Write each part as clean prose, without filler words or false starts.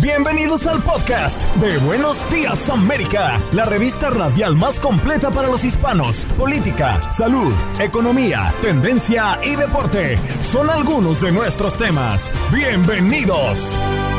Bienvenidos al podcast de Buenos Días América, la revista radial más completa para los hispanos. Política, salud, economía, tendencia y deporte son algunos de nuestros temas. Bienvenidos.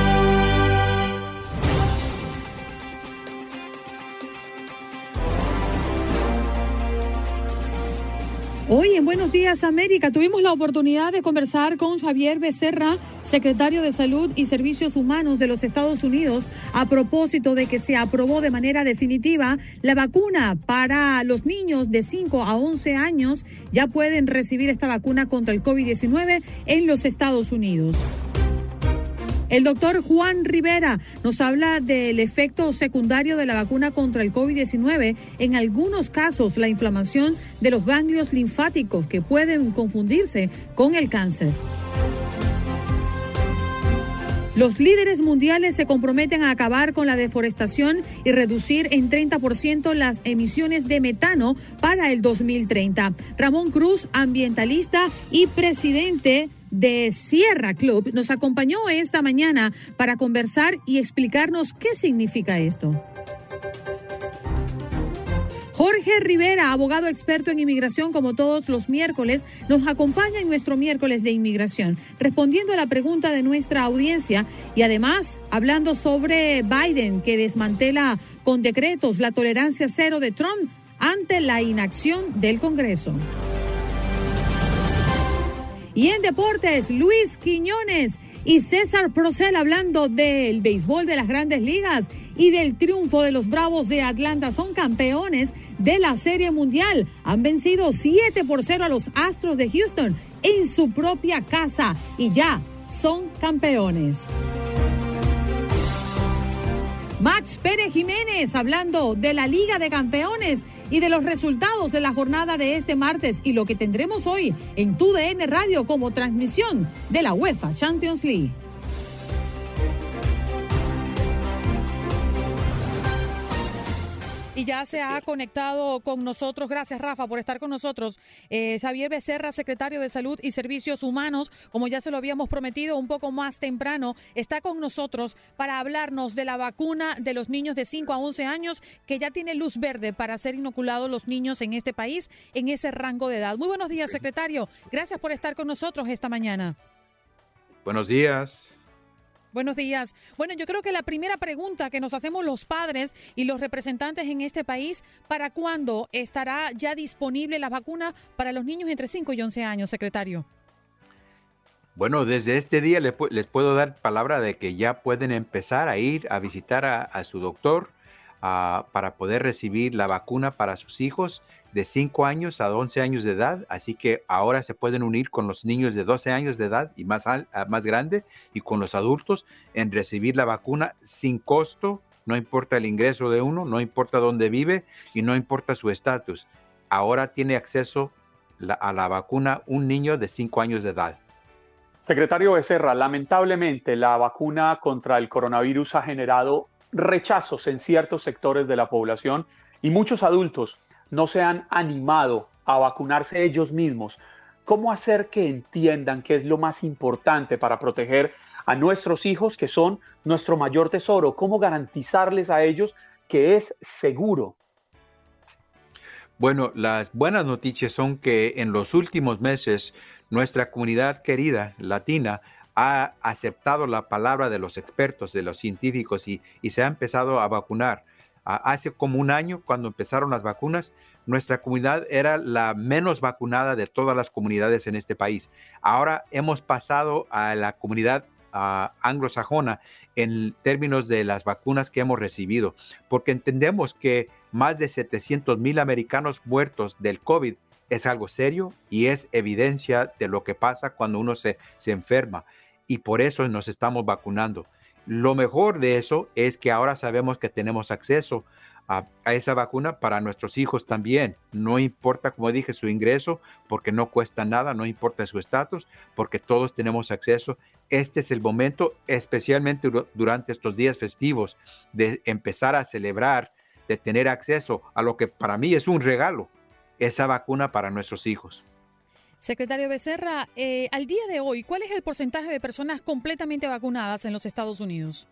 Hoy en Buenos Días América tuvimos la oportunidad de conversar con Xavier Becerra, secretario de Salud y Servicios Humanos de los Estados Unidos, a propósito de que se aprobó de manera definitiva la vacuna para los niños de 5 a 11 años. Ya pueden recibir esta vacuna contra el COVID-19 en los Estados Unidos. El doctor Juan Rivera nos habla del efecto secundario de la vacuna contra el COVID-19. En algunos casos, la inflamación de los ganglios linfáticos que pueden confundirse con el cáncer. Los líderes mundiales se comprometen a acabar con la deforestación y reducir en 30% las emisiones de metano para el 2030. Ramón Cruz, ambientalista y presidente de Sierra Club, nos acompañó esta mañana para conversar y explicarnos qué significa esto. Jorge Rivera, abogado experto en inmigración, como todos los miércoles, nos acompaña en nuestro miércoles de inmigración, respondiendo a la pregunta de nuestra audiencia y además hablando sobre Biden, que desmantela con decretos la tolerancia cero de Trump ante la inacción del Congreso. Y en deportes, Luis Quiñones y César Procel hablando del béisbol de las Grandes Ligas y del triunfo de los Bravos de Atlanta. Son campeones de la Serie Mundial. Han vencido 7-0 a los Astros de Houston en su propia casa y ya son campeones. Max Pérez Jiménez hablando de la Liga de Campeones y de los resultados de la jornada de este martes y lo que tendremos hoy en TUDN Radio como transmisión de la UEFA Champions League. Y ya se ha conectado con nosotros, gracias Rafa por estar con nosotros, Xavier Becerra, secretario de Salud y Servicios Humanos, como ya se lo habíamos prometido un poco más temprano, está con nosotros para hablarnos de la vacuna de los niños de 5 a 11 años, que ya tiene luz verde para ser inoculados los niños en este país, en ese rango de edad. Muy buenos días, secretario, gracias por estar con nosotros esta mañana. Buenos días. Buenos días. Bueno, yo creo que la primera pregunta que nos hacemos los padres y los representantes en este país, ¿para cuándo estará ya disponible la vacuna para los niños entre 5 y 11 años, secretario? Bueno, desde este día les puedo dar palabra de que ya pueden empezar a ir a visitar a su doctor para poder recibir la vacuna para sus hijos de 5 años a 11 años de edad. Así que ahora se pueden unir con los niños de 12 años de edad y más grande y con los adultos en recibir la vacuna sin costo. No importa el ingreso de uno, no importa dónde vive y no importa su estatus. Ahora tiene acceso a la vacuna un niño de 5 años de edad. Secretario Becerra, lamentablemente la vacuna contra el coronavirus ha generado rechazos en ciertos sectores de la población y muchos adultos no se han animado a vacunarse ellos mismos. ¿Cómo hacer que entiendan qué es lo más importante para proteger a nuestros hijos, que son nuestro mayor tesoro? ¿Cómo garantizarles a ellos que es seguro? Bueno, las buenas noticias son que en los últimos meses nuestra comunidad querida latina ha aceptado la palabra de los expertos, de los científicos y se ha empezado a vacunar. Hace como un año, cuando empezaron las vacunas, nuestra comunidad era la menos vacunada de todas las comunidades en este país. Ahora hemos pasado a la comunidad anglosajona en términos de las vacunas que hemos recibido, porque entendemos que más de 700,000 americanos muertos del COVID es algo serio y es evidencia de lo que pasa cuando uno se enferma, y por eso nos estamos vacunando. Lo mejor de eso es que ahora sabemos que tenemos acceso a esa vacuna para nuestros hijos también. No importa, como dije, su ingreso, porque no cuesta nada, no importa su estatus, porque todos tenemos acceso. Este es el momento, especialmente durante estos días festivos, de empezar a celebrar, de tener acceso a lo que para mí es un regalo, esa vacuna para nuestros hijos. Secretario Becerra, al día de hoy, ¿cuál es el porcentaje de personas completamente vacunadas en los Estados Unidos?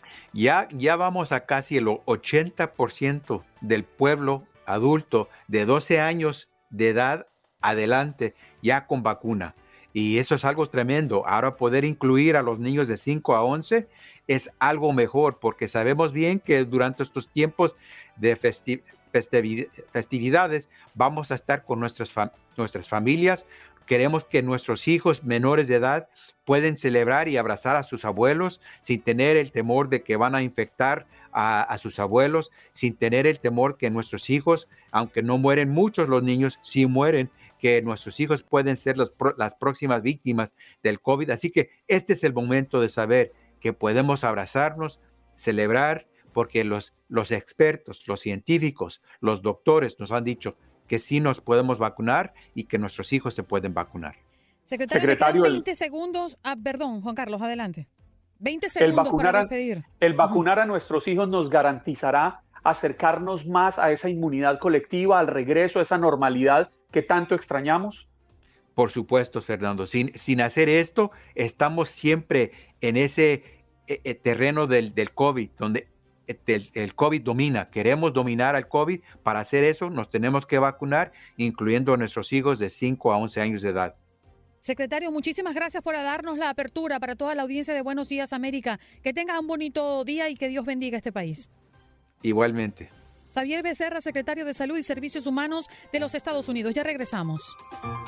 Ya vamos a casi el 80% del pueblo adulto de 12 años de edad adelante ya con vacuna. Y eso es algo tremendo. Ahora poder incluir a los niños de 5 a 11 es algo mejor, porque sabemos bien que durante estos tiempos de festividades vamos a estar con nuestras familias. Queremos que nuestros hijos menores de edad pueden celebrar y abrazar a sus abuelos sin tener el temor de que van a infectar a sus abuelos, sin tener el temor que nuestros hijos, aunque no mueren muchos los niños, sí mueren, que nuestros hijos pueden ser las próximas víctimas del COVID. Así que este es el momento de saber que podemos abrazarnos, celebrar, porque los expertos, los científicos, los doctores nos han dicho que sí nos podemos vacunar y que nuestros hijos se pueden vacunar. Secretario, me quedan 20 segundos. Perdón, Juan Carlos, adelante. 20 segundos para despedir. El vacunar a nuestros hijos nos garantizará acercarnos más a esa inmunidad colectiva, al regreso a esa normalidad que tanto extrañamos. Por supuesto, Fernando. Sin hacer esto, estamos siempre en ese terreno del COVID, donde el COVID domina. Queremos dominar al COVID. Para hacer eso, nos tenemos que vacunar, incluyendo a nuestros hijos de 5 a 11 años de edad. Secretario, muchísimas gracias por darnos la apertura para toda la audiencia de Buenos Días América. Que tenga un bonito día y que Dios bendiga este país. Igualmente. Xavier Becerra, secretario de Salud y Servicios Humanos de los Estados Unidos. Ya regresamos.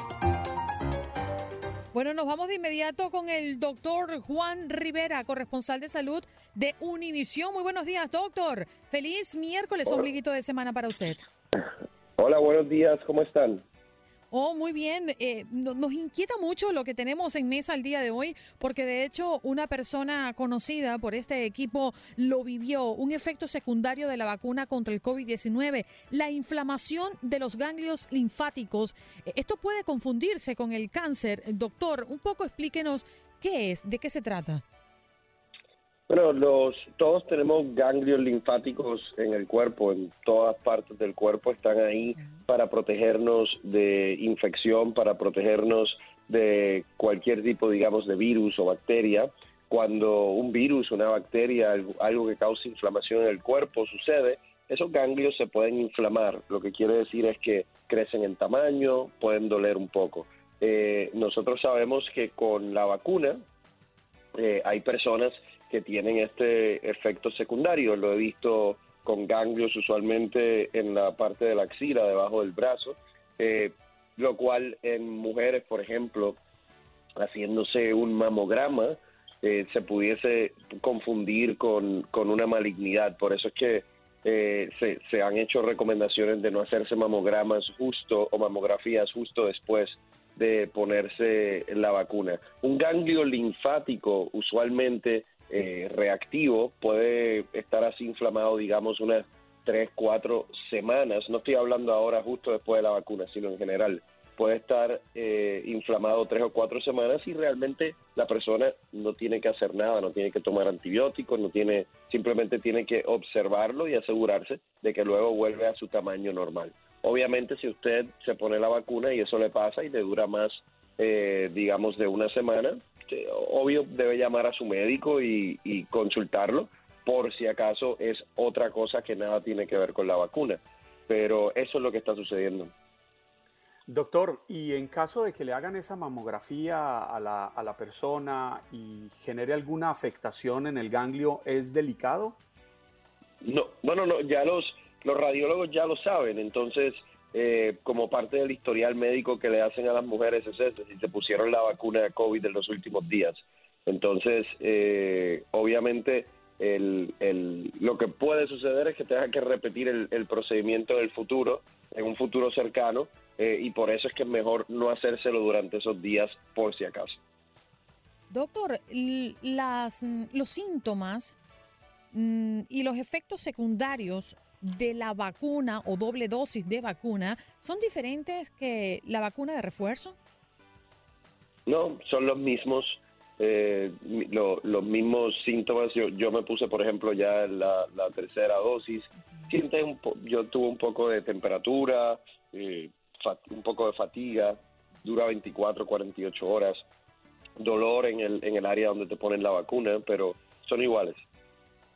Bueno, nos vamos de inmediato con el doctor Juan Rivera, corresponsal de salud de Univisión. Muy buenos días, doctor. Feliz miércoles, ombliguito de semana para usted. Hola, buenos días. ¿Cómo están? Oh, muy bien. Nos inquieta mucho lo que tenemos en mesa el día de hoy, porque de hecho una persona conocida por este equipo lo vivió, un efecto secundario de la vacuna contra el COVID-19, la inflamación de los ganglios linfáticos. Esto puede confundirse con el cáncer. Doctor, un poco explíquenos qué es, de qué se trata. Bueno, todos tenemos ganglios linfáticos en el cuerpo, en todas partes del cuerpo están ahí para protegernos de infección, para protegernos de cualquier tipo, digamos, de virus o bacteria. Cuando un virus, una bacteria, algo que causa inflamación en el cuerpo sucede, esos ganglios se pueden inflamar. Lo que quiere decir es que crecen en tamaño, pueden doler un poco. Nosotros sabemos que con la vacuna hay personas que tienen este efecto secundario. Lo he visto con ganglios usualmente en la parte de la axila, debajo del brazo, lo cual en mujeres, por ejemplo, haciéndose un mamograma, se pudiese confundir con una malignidad. Por eso es que se han hecho recomendaciones de no hacerse mamogramas o mamografías justo después de ponerse la vacuna. Un ganglio linfático usualmente reactivo puede estar así inflamado, digamos, unas 3-4 semanas. No estoy hablando ahora justo después de la vacuna, sino en general. Puede estar inflamado 3 o 4 semanas y realmente la persona no tiene que hacer nada, no tiene que tomar antibióticos, simplemente tiene que observarlo y asegurarse de que luego vuelve a su tamaño normal. Obviamente, si usted se pone la vacuna y eso le pasa y le dura más, digamos, de una semana, obvio debe llamar a su médico y consultarlo por si acaso es otra cosa que nada tiene que ver con la vacuna. Pero eso es lo que está sucediendo. Doctor, y en caso de que le hagan esa mamografía a la persona y genere alguna afectación en el ganglio, ¿es delicado? No, bueno, no, ya los radiólogos ya lo saben, entonces como parte del historial médico que le hacen a las mujeres es si se pusieron la vacuna de COVID en los últimos días. Entonces, obviamente, lo que puede suceder es que tenga que repetir el procedimiento en un futuro cercano, y por eso es que es mejor no hacérselo durante esos días por si acaso. Doctor, los síntomas y los efectos secundarios de la vacuna o doble dosis de vacuna son diferentes que la vacuna de refuerzo? No, son los mismos, los mismos síntomas. Yo me puse, por ejemplo, ya la tercera dosis. Yo tuve un poco de temperatura, un poco de fatiga, dura 24, 48 horas, dolor en el área donde te ponen la vacuna, pero son iguales.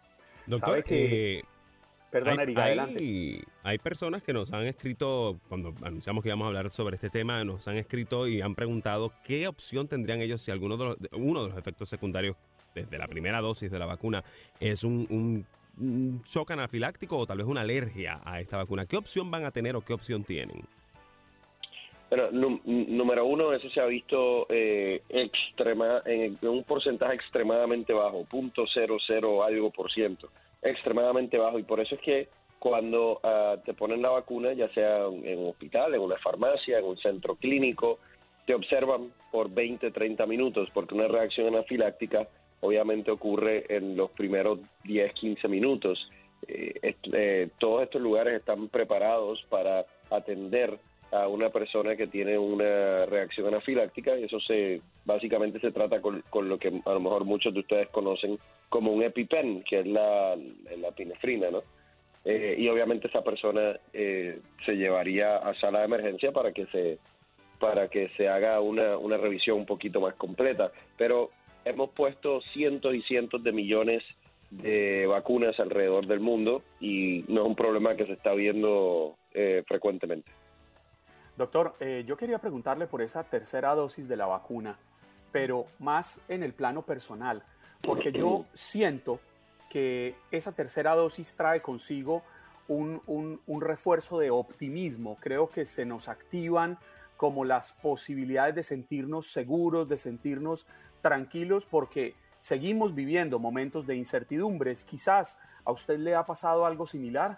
Doctor, sabe que... Perdón, Eric, adelante. Hay personas que nos han escrito, cuando anunciamos que íbamos a hablar sobre este tema, nos han escrito y han preguntado qué opción tendrían ellos si uno de los efectos secundarios desde la primera dosis de la vacuna es un shock anafiláctico o tal vez una alergia a esta vacuna. ¿Qué opción van a tener o qué opción tienen? Bueno, número uno, eso se ha visto en un porcentaje extremadamente bajo, 0.00 algo por ciento, extremadamente bajo, y por eso es que cuando te ponen la vacuna, ya sea en un hospital, en una farmacia, en un centro clínico, te observan por 20, 30 minutos, porque una reacción anafiláctica obviamente ocurre en los primeros 10, 15 minutos. Todos estos lugares están preparados para atender a una persona que tiene una reacción anafiláctica, y eso básicamente se trata con lo que a lo mejor muchos de ustedes conocen como un EpiPen, que es la epinefrina, ¿no? Y obviamente esa persona se llevaría a sala de emergencia para que se haga una revisión un poquito más completa. Pero hemos puesto cientos y cientos de millones de vacunas alrededor del mundo y no es un problema que se está viendo frecuentemente. Doctor, yo quería preguntarle por esa tercera dosis de la vacuna, pero más en el plano personal, porque yo siento que esa tercera dosis trae consigo un refuerzo de optimismo. Creo que se nos activan como las posibilidades de sentirnos seguros, de sentirnos tranquilos, porque seguimos viviendo momentos de incertidumbres. Quizás a usted le ha pasado algo similar.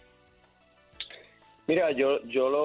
Mira, yo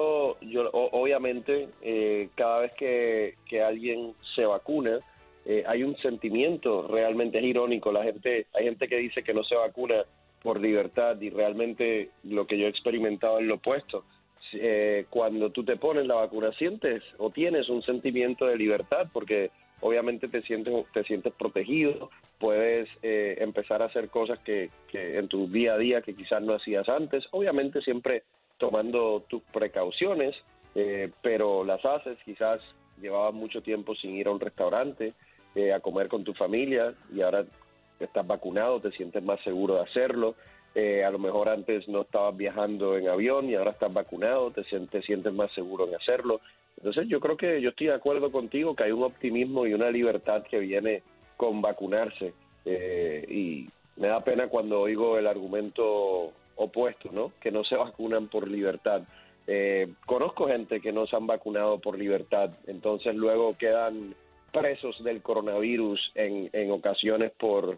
obviamente cada vez que alguien se vacuna, hay un sentimiento, realmente es irónico. Hay gente que dice que no se vacuna por libertad y realmente lo que yo he experimentado es lo opuesto. Cuando tú te pones la vacuna sientes o tienes un sentimiento de libertad porque obviamente te sientes protegido, puedes empezar a hacer cosas que en tu día a día que quizás no hacías antes, obviamente siempre tomando tus precauciones, pero las haces. Quizás llevabas mucho tiempo sin ir a un restaurante a comer con tu familia y ahora estás vacunado, te sientes más seguro de hacerlo. A lo mejor antes no estabas viajando en avión y ahora estás vacunado, te sientes más seguro en hacerlo. Entonces yo creo que yo estoy de acuerdo contigo que hay un optimismo y una libertad que viene con vacunarse, y me da pena cuando oigo el argumento opuesto, ¿no? Que no se vacunan por libertad. Conozco gente que no se han vacunado por libertad, entonces luego quedan presos del coronavirus en ocasiones por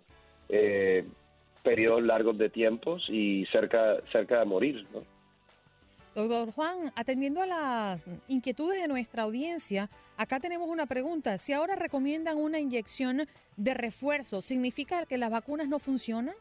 periodos largos de tiempos y cerca de morir, ¿no? Doctor Juan, atendiendo a las inquietudes de nuestra audiencia, acá tenemos una pregunta. Si ahora recomiendan una inyección de refuerzo, ¿significa que las vacunas no funcionan?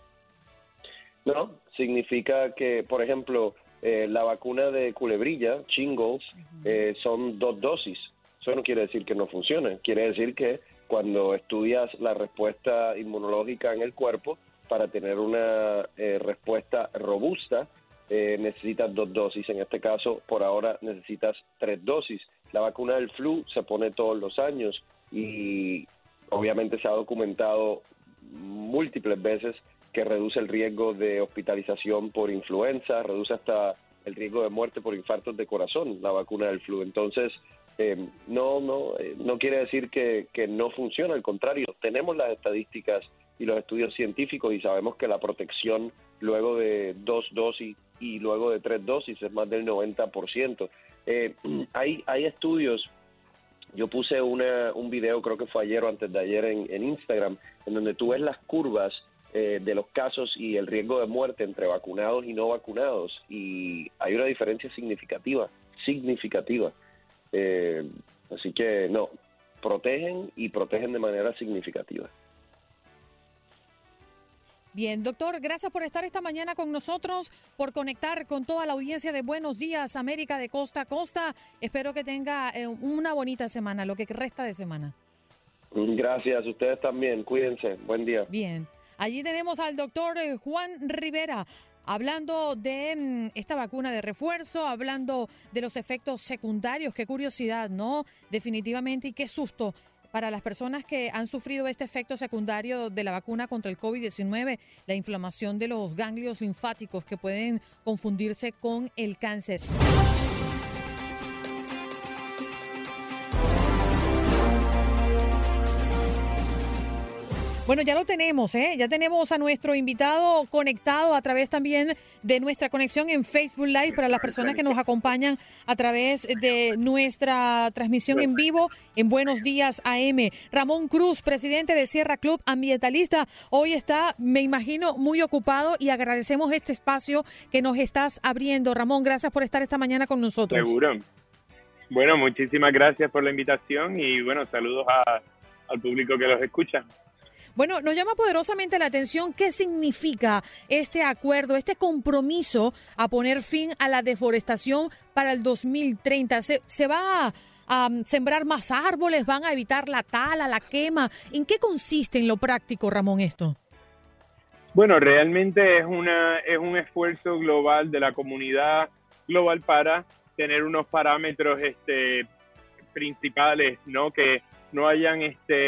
No, significa que, por ejemplo, la vacuna de culebrilla, shingles, son 2 dosis. Eso no quiere decir que no funcione. Quiere decir que cuando estudias la respuesta inmunológica en el cuerpo, para tener una respuesta robusta, necesitas 2 dosis. En este caso, por ahora, necesitas 3 dosis. La vacuna del flu se pone todos los años y obviamente se ha documentado múltiples veces que reduce el riesgo de hospitalización por influenza, reduce hasta el riesgo de muerte por infartos de corazón, la vacuna del flu. Entonces, no quiere decir que no funciona, al contrario, tenemos las estadísticas y los estudios científicos y sabemos que la protección luego de 2 dosis y luego de 3 dosis es más del 90%. Hay estudios. Yo puse un video, creo que fue ayer o antes de ayer en Instagram, en donde tú ves las curvas de los casos y el riesgo de muerte entre vacunados y no vacunados, y hay una diferencia significativa. Así que no, protegen y protegen de manera significativa. Bien, doctor, gracias por estar esta mañana con nosotros, por conectar con toda la audiencia de Buenos Días América de costa a costa. Espero que tenga una bonita semana, lo que resta de semana. Gracias, ustedes también, cuídense, buen día. Bien, allí tenemos al doctor Juan Rivera, hablando de esta vacuna de refuerzo, hablando de los efectos secundarios. Qué curiosidad, ¿no? Definitivamente, y qué susto para las personas que han sufrido este efecto secundario de la vacuna contra el COVID-19, la inflamación de los ganglios linfáticos que pueden confundirse con el cáncer. Bueno, ya lo tenemos, ya tenemos a nuestro invitado conectado a través también de nuestra conexión en Facebook Live para las personas que nos acompañan a través de nuestra transmisión en vivo en Buenos Días AM. Ramón Cruz, presidente de Sierra Club Ambientalista, hoy está, me imagino, muy ocupado y agradecemos este espacio que nos estás abriendo. Ramón, gracias por estar esta mañana con nosotros. Seguro. Bueno, muchísimas gracias por la invitación y bueno, saludos al público que los escucha. Bueno, nos llama poderosamente la atención qué significa este acuerdo, este compromiso a poner fin a la deforestación para el 2030. ¿Se va a sembrar más árboles? ¿Van a evitar la tala, la quema? ¿En qué consiste en lo práctico, Ramón, esto? Bueno, realmente es un esfuerzo global de la comunidad global para tener unos parámetros principales, ¿no? Que no hayan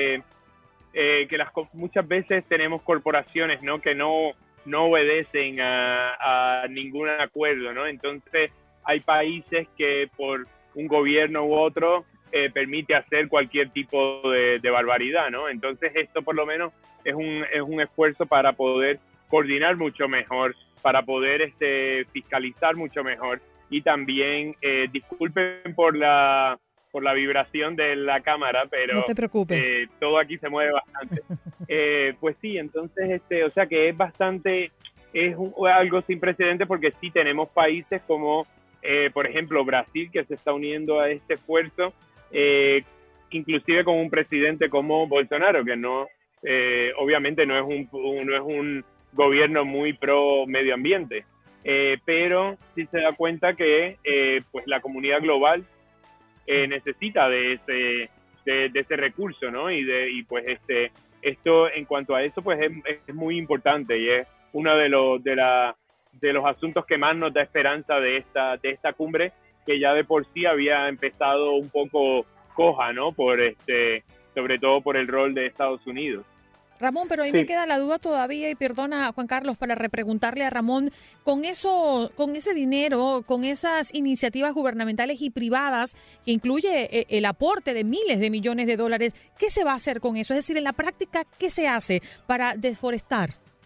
muchas veces tenemos corporaciones, ¿no? Que no obedecen a ningún acuerdo, ¿no? Entonces hay países que por un gobierno u otro permite hacer cualquier tipo de barbaridad, ¿no? Entonces esto por lo menos es un esfuerzo para poder coordinar mucho mejor, para poder fiscalizar mucho mejor y también disculpen por la vibración de la cámara, pero no te preocupes. Todo aquí se mueve bastante. Pues sí, entonces, o sea que es algo sin precedente porque sí tenemos países como, por ejemplo, Brasil, que se está uniendo a este esfuerzo, inclusive con un presidente como Bolsonaro, que no, obviamente no es un gobierno muy pro medio ambiente, pero sí se da cuenta que pues la comunidad global necesita de ese recurso, ¿no? Y pues esto en cuanto a eso pues es muy importante y es uno de los asuntos que más nos da esperanza de esta cumbre, que ya de por sí había empezado un poco coja, ¿no? Sobre todo por el rol de Estados Unidos. Ramón, pero ahí me queda la duda todavía, y perdona, Juan Carlos, para repreguntarle a Ramón, con ese dinero, con esas iniciativas gubernamentales y privadas, que incluye el aporte de miles de millones de dólares, ¿qué se va a hacer con eso? Es decir, en la práctica, ¿qué se hace para deforestar?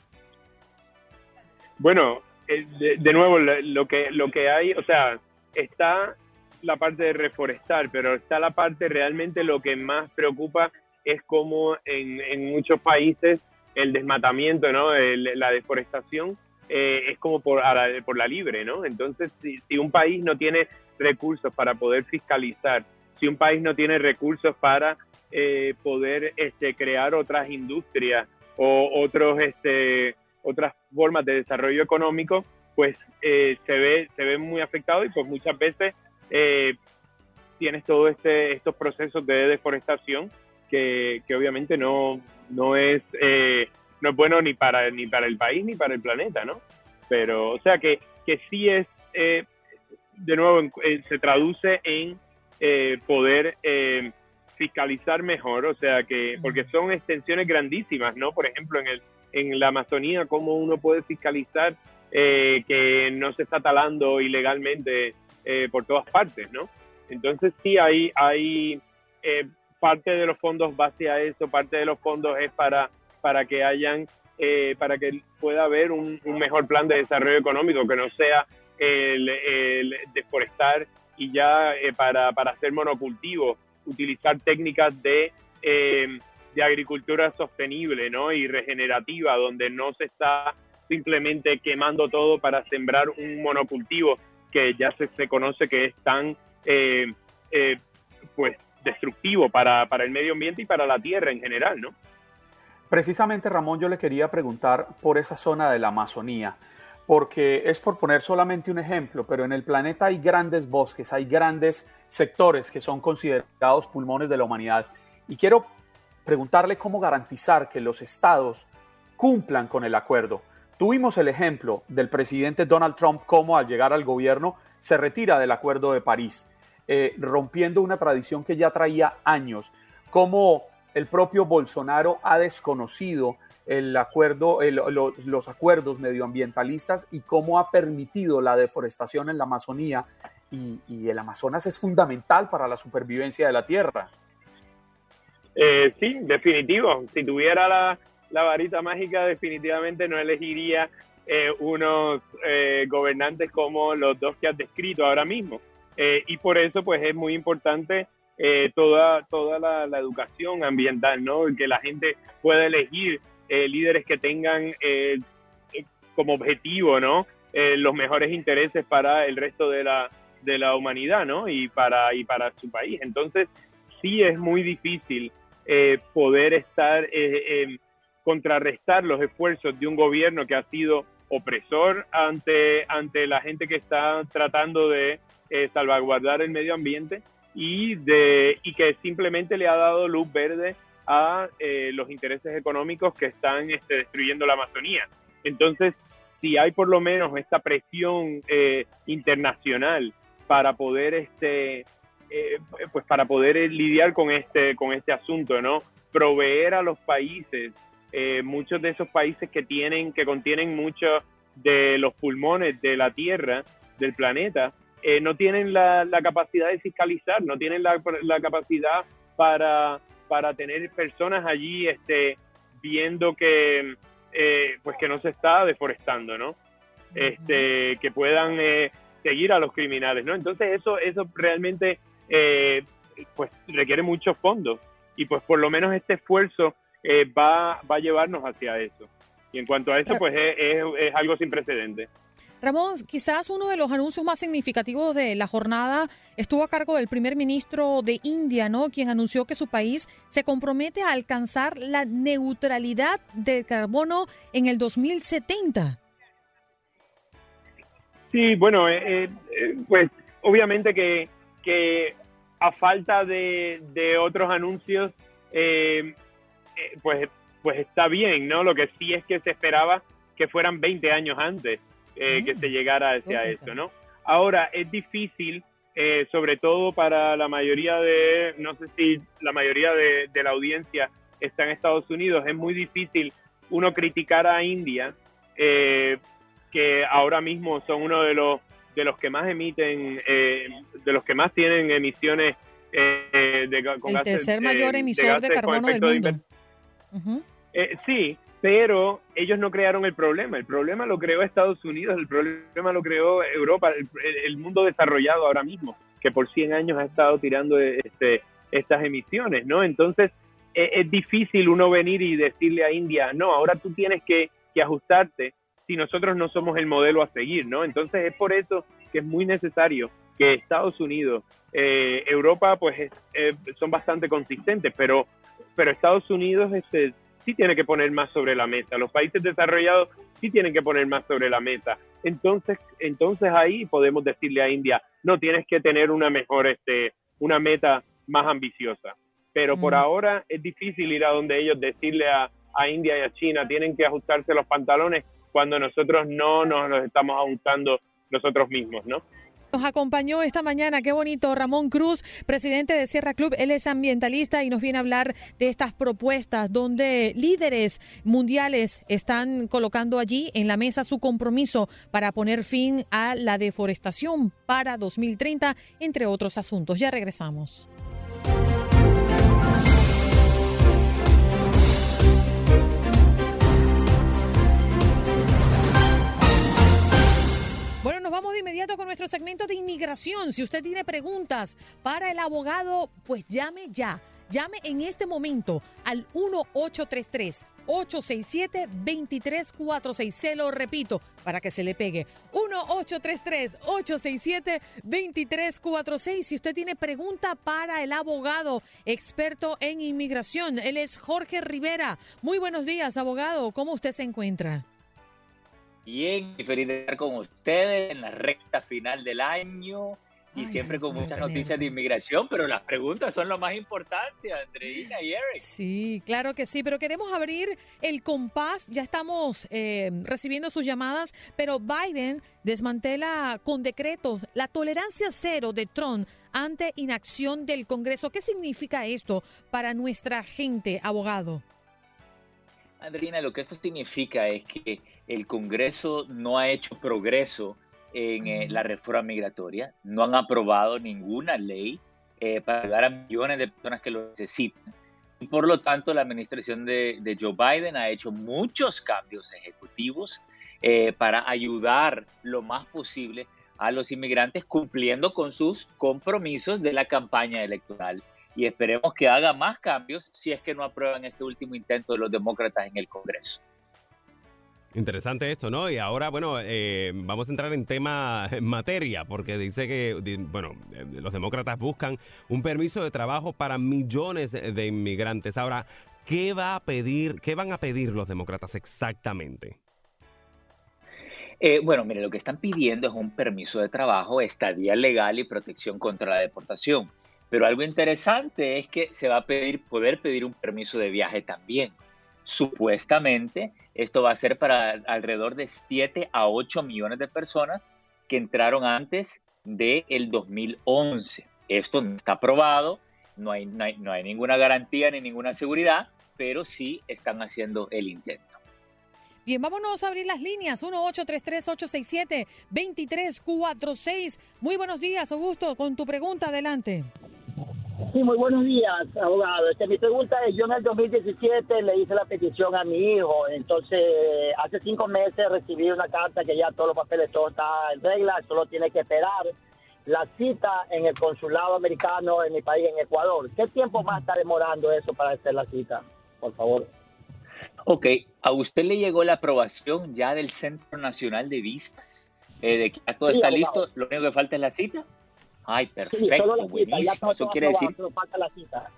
Bueno, de nuevo, lo que hay, o sea, está la parte de reforestar, pero está la parte realmente lo que más preocupa es como en muchos países el desmatamiento, ¿no? La deforestación es como por la libre, ¿no? Entonces, si un país no tiene recursos para poder fiscalizar, si un país no tiene recursos para poder crear otras industrias o otras formas de desarrollo económico, pues se ve muy afectado y pues muchas veces tienes todos estos procesos de deforestación que obviamente no es bueno ni para el país ni para el planeta, ¿no? Pero, o sea, que sí es, de nuevo, se traduce en poder fiscalizar mejor, o sea, porque son extensiones grandísimas, ¿no? Por ejemplo, en la Amazonía, ¿cómo uno puede fiscalizar que no se está talando ilegalmente por todas partes, ¿no? Entonces sí hay parte de los fondos va hacia eso, parte de los fondos es para que para que pueda haber un mejor plan de desarrollo económico, que no sea el deforestar y ya para hacer monocultivo, utilizar técnicas de agricultura sostenible, ¿no? Y regenerativa, donde no se está simplemente quemando todo para sembrar un monocultivo que ya se conoce que es tan pues destructivo para el medio ambiente y para la tierra en general, ¿no? Precisamente, Ramón, yo le quería preguntar por esa zona de la Amazonía, porque es por poner solamente un ejemplo, pero en el planeta hay grandes bosques, hay grandes sectores que son considerados pulmones de la humanidad. Y quiero preguntarle cómo garantizar que los estados cumplan con el acuerdo. Tuvimos el ejemplo del presidente Donald Trump, cómo al llegar al gobierno se retira del Acuerdo de París, rompiendo una tradición que ya traía años. cómo el propio Bolsonaro ha desconocido los acuerdos medioambientalistas y cómo ha permitido la deforestación en la Amazonía, y el Amazonas es fundamental para la supervivencia de la tierra. Sí, definitivo. Si tuviera la varita mágica, definitivamente no elegiría unos gobernantes como los dos que has descrito ahora mismo. Y por eso pues es muy importante toda la educación ambiental, ¿no? Que la gente pueda elegir líderes que tengan como objetivo, ¿no? Los mejores intereses para el resto de la humanidad, ¿no? Y para su país. Entonces sí es muy difícil poder contrarrestar los esfuerzos de un gobierno que ha sido opresor ante la gente que está tratando de salvaguardar el medio ambiente y que simplemente le ha dado luz verde a los intereses económicos que están destruyendo la Amazonía. Entonces, si hay por lo menos esta presión internacional para poder lidiar con este asunto, ¿no? Proveer a los países, muchos de esos países que contienen muchos de los pulmones de la Tierra, del planeta, no tienen la capacidad de fiscalizar, no tienen la capacidad para tener personas allí viendo que no se está deforestando, ¿no? Que puedan seguir a los criminales, ¿no? Entonces eso realmente pues requiere muchos fondos, y pues por lo menos este esfuerzo va a llevarnos hacia eso. Y en cuanto a eso, pues es algo sin precedentes. Ramón, quizás uno de los anuncios más significativos de la jornada estuvo a cargo del primer ministro de India, ¿no? Quien anunció que su país se compromete a alcanzar la neutralidad de carbono en el 2070. Sí, bueno, pues obviamente que a falta de otros anuncios, pues está bien, ¿no? Lo que sí es que se esperaba que fueran 20 años antes que se llegara hacia eso, ¿no? Ahora, es difícil, sobre todo para la mayoría no sé si la mayoría de la audiencia está en Estados Unidos, es muy difícil uno criticar a India, que ahora mismo son uno de los que más emiten, de los que más tienen emisiones de gases. El tercer mayor emisor de carbono del mundo. Sí, pero ellos no crearon el problema lo creó Estados Unidos, el problema lo creó Europa, el mundo desarrollado ahora mismo, que por 100 años ha estado tirando estas emisiones, ¿no? Entonces es difícil uno venir y decirle a India, no, ahora tú tienes que ajustarte si nosotros no somos el modelo a seguir, ¿no? Entonces es por eso que es muy necesario que Estados Unidos, Europa, pues son bastante consistentes, pero Estados Unidos sí tiene que poner más sobre la mesa. Los países desarrollados sí tienen que poner más sobre la mesa. Entonces ahí podemos decirle a India, no, tienes que tener una meta más ambiciosa. Pero por ahora es difícil ir a donde ellos, decirle a India y a China, tienen que ajustarse los pantalones cuando nosotros no nos los estamos ajustando nosotros mismos, ¿no? Nos acompañó esta mañana, qué bonito, Ramón Cruz, presidente de Sierra Club. Él es ambientalista y nos viene a hablar de estas propuestas donde líderes mundiales están colocando allí en la mesa su compromiso para poner fin a la deforestación para 2030, entre otros asuntos. Ya regresamos. Bueno, nos vamos de inmediato con nuestro segmento de inmigración. Si usted tiene preguntas para el abogado, pues llame ya. Llame en este momento al 1-833-867-2346. Se lo repito para que se le pegue. 1-833-867-2346. Si usted tiene pregunta para el abogado experto en inmigración, él es Jorge Rivera. Muy buenos días, abogado. ¿Cómo usted se encuentra? Bien, feliz de estar con ustedes en la recta final del año y siempre con muchas noticias de inmigración, pero las preguntas son lo más importante, Andreina y Eric. Sí, claro que sí, pero queremos abrir el compás, ya estamos recibiendo sus llamadas, pero Biden desmantela con decretos la tolerancia cero de Trump ante inacción del Congreso. ¿Qué significa esto para nuestra gente, abogado? Andreina, lo que esto significa es que el Congreso no ha hecho progreso en la reforma migratoria, no han aprobado ninguna ley para ayudar a millones de personas que lo necesitan. Y por lo tanto, la administración de Joe Biden ha hecho muchos cambios ejecutivos para ayudar lo más posible a los inmigrantes cumpliendo con sus compromisos de la campaña electoral. Y esperemos que haga más cambios si es que no aprueban este último intento de los demócratas en el Congreso. Interesante esto, ¿no? Y ahora, bueno, vamos a entrar en materia, porque dice que, bueno, los demócratas buscan un permiso de trabajo para millones de inmigrantes. Ahora, ¿qué van a pedir los demócratas exactamente? Bueno, mire, lo que están pidiendo es un permiso de trabajo, estadía legal y protección contra la deportación. Pero algo interesante es que se va a poder pedir un permiso de viaje también. Supuestamente, esto va a ser para alrededor de 7 a 8 millones de personas que entraron antes del 2011. Esto no está aprobado, no hay ninguna garantía ni ninguna seguridad, pero sí están haciendo el intento. Bien, vámonos a abrir las líneas, 1-833-867-2346. Muy buenos días, Augusto, con tu pregunta, adelante. Sí, muy buenos días, abogado. Mi pregunta es, yo en el 2017 le hice la petición a mi hijo, entonces hace 5 meses recibí una carta que ya todos los papeles, todo está en regla, solo tiene que esperar la cita en el consulado americano en mi país, en Ecuador. ¿Qué tiempo más está demorando eso para hacer la cita, por favor? Ok, ¿a usted le llegó la aprobación ya del Centro Nacional de Visas? ¿De que ya todo está listo? ¿Lo único que falta es la cita? Ay, perfecto, buenísimo. Eso quiere decir... falta la cita.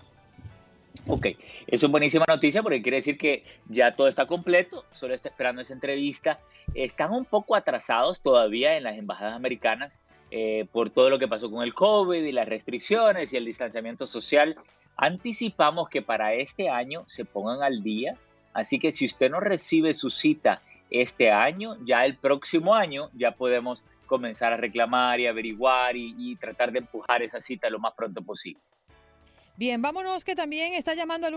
Ok, eso es buenísima noticia porque quiere decir que ya todo está completo, solo está esperando esa entrevista. Están un poco atrasados todavía en las embajadas americanas por todo lo que pasó con el COVID y las restricciones y el distanciamiento social. Anticipamos que para este año se pongan al día, así que si usted no recibe su cita este año, ya el próximo año ya podemos comenzar a reclamar y averiguar y tratar de empujar esa cita lo más pronto posible. Bien, vámonos que también está llamando al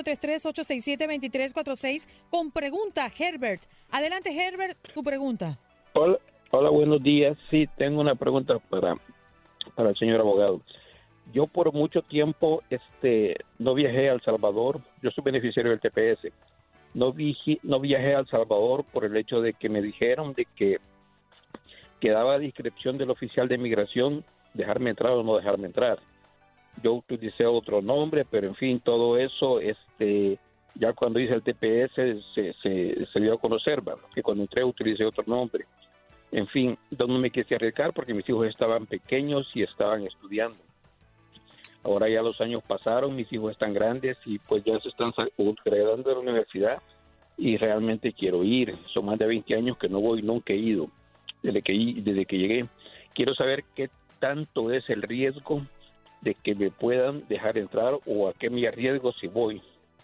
1-833-867-2346 con pregunta, Herbert. Adelante, Herbert, tu pregunta. Hola, buenos días. Sí, tengo una pregunta para el señor abogado. Yo por mucho tiempo no viajé a El Salvador. Yo soy beneficiario del TPS. No viajé a El Salvador por el hecho de que me dijeron de que quedaba a discreción del oficial de migración dejarme entrar o no dejarme entrar. Yo utilicé otro nombre, pero en fin, todo eso, ya cuando hice el TPS se dio a conocer, ¿verdad? Que cuando entré utilicé otro nombre. En fin, yo no me quise arriesgar porque mis hijos estaban pequeños y estaban estudiando. Ahora ya los años pasaron, mis hijos están grandes y pues ya se están graduando de la universidad y realmente quiero ir. Son más de 20 años que no voy, nunca he ido. Desde que llegué, quiero saber qué tanto es el riesgo de que me puedan dejar entrar o a qué me arriesgo si voy.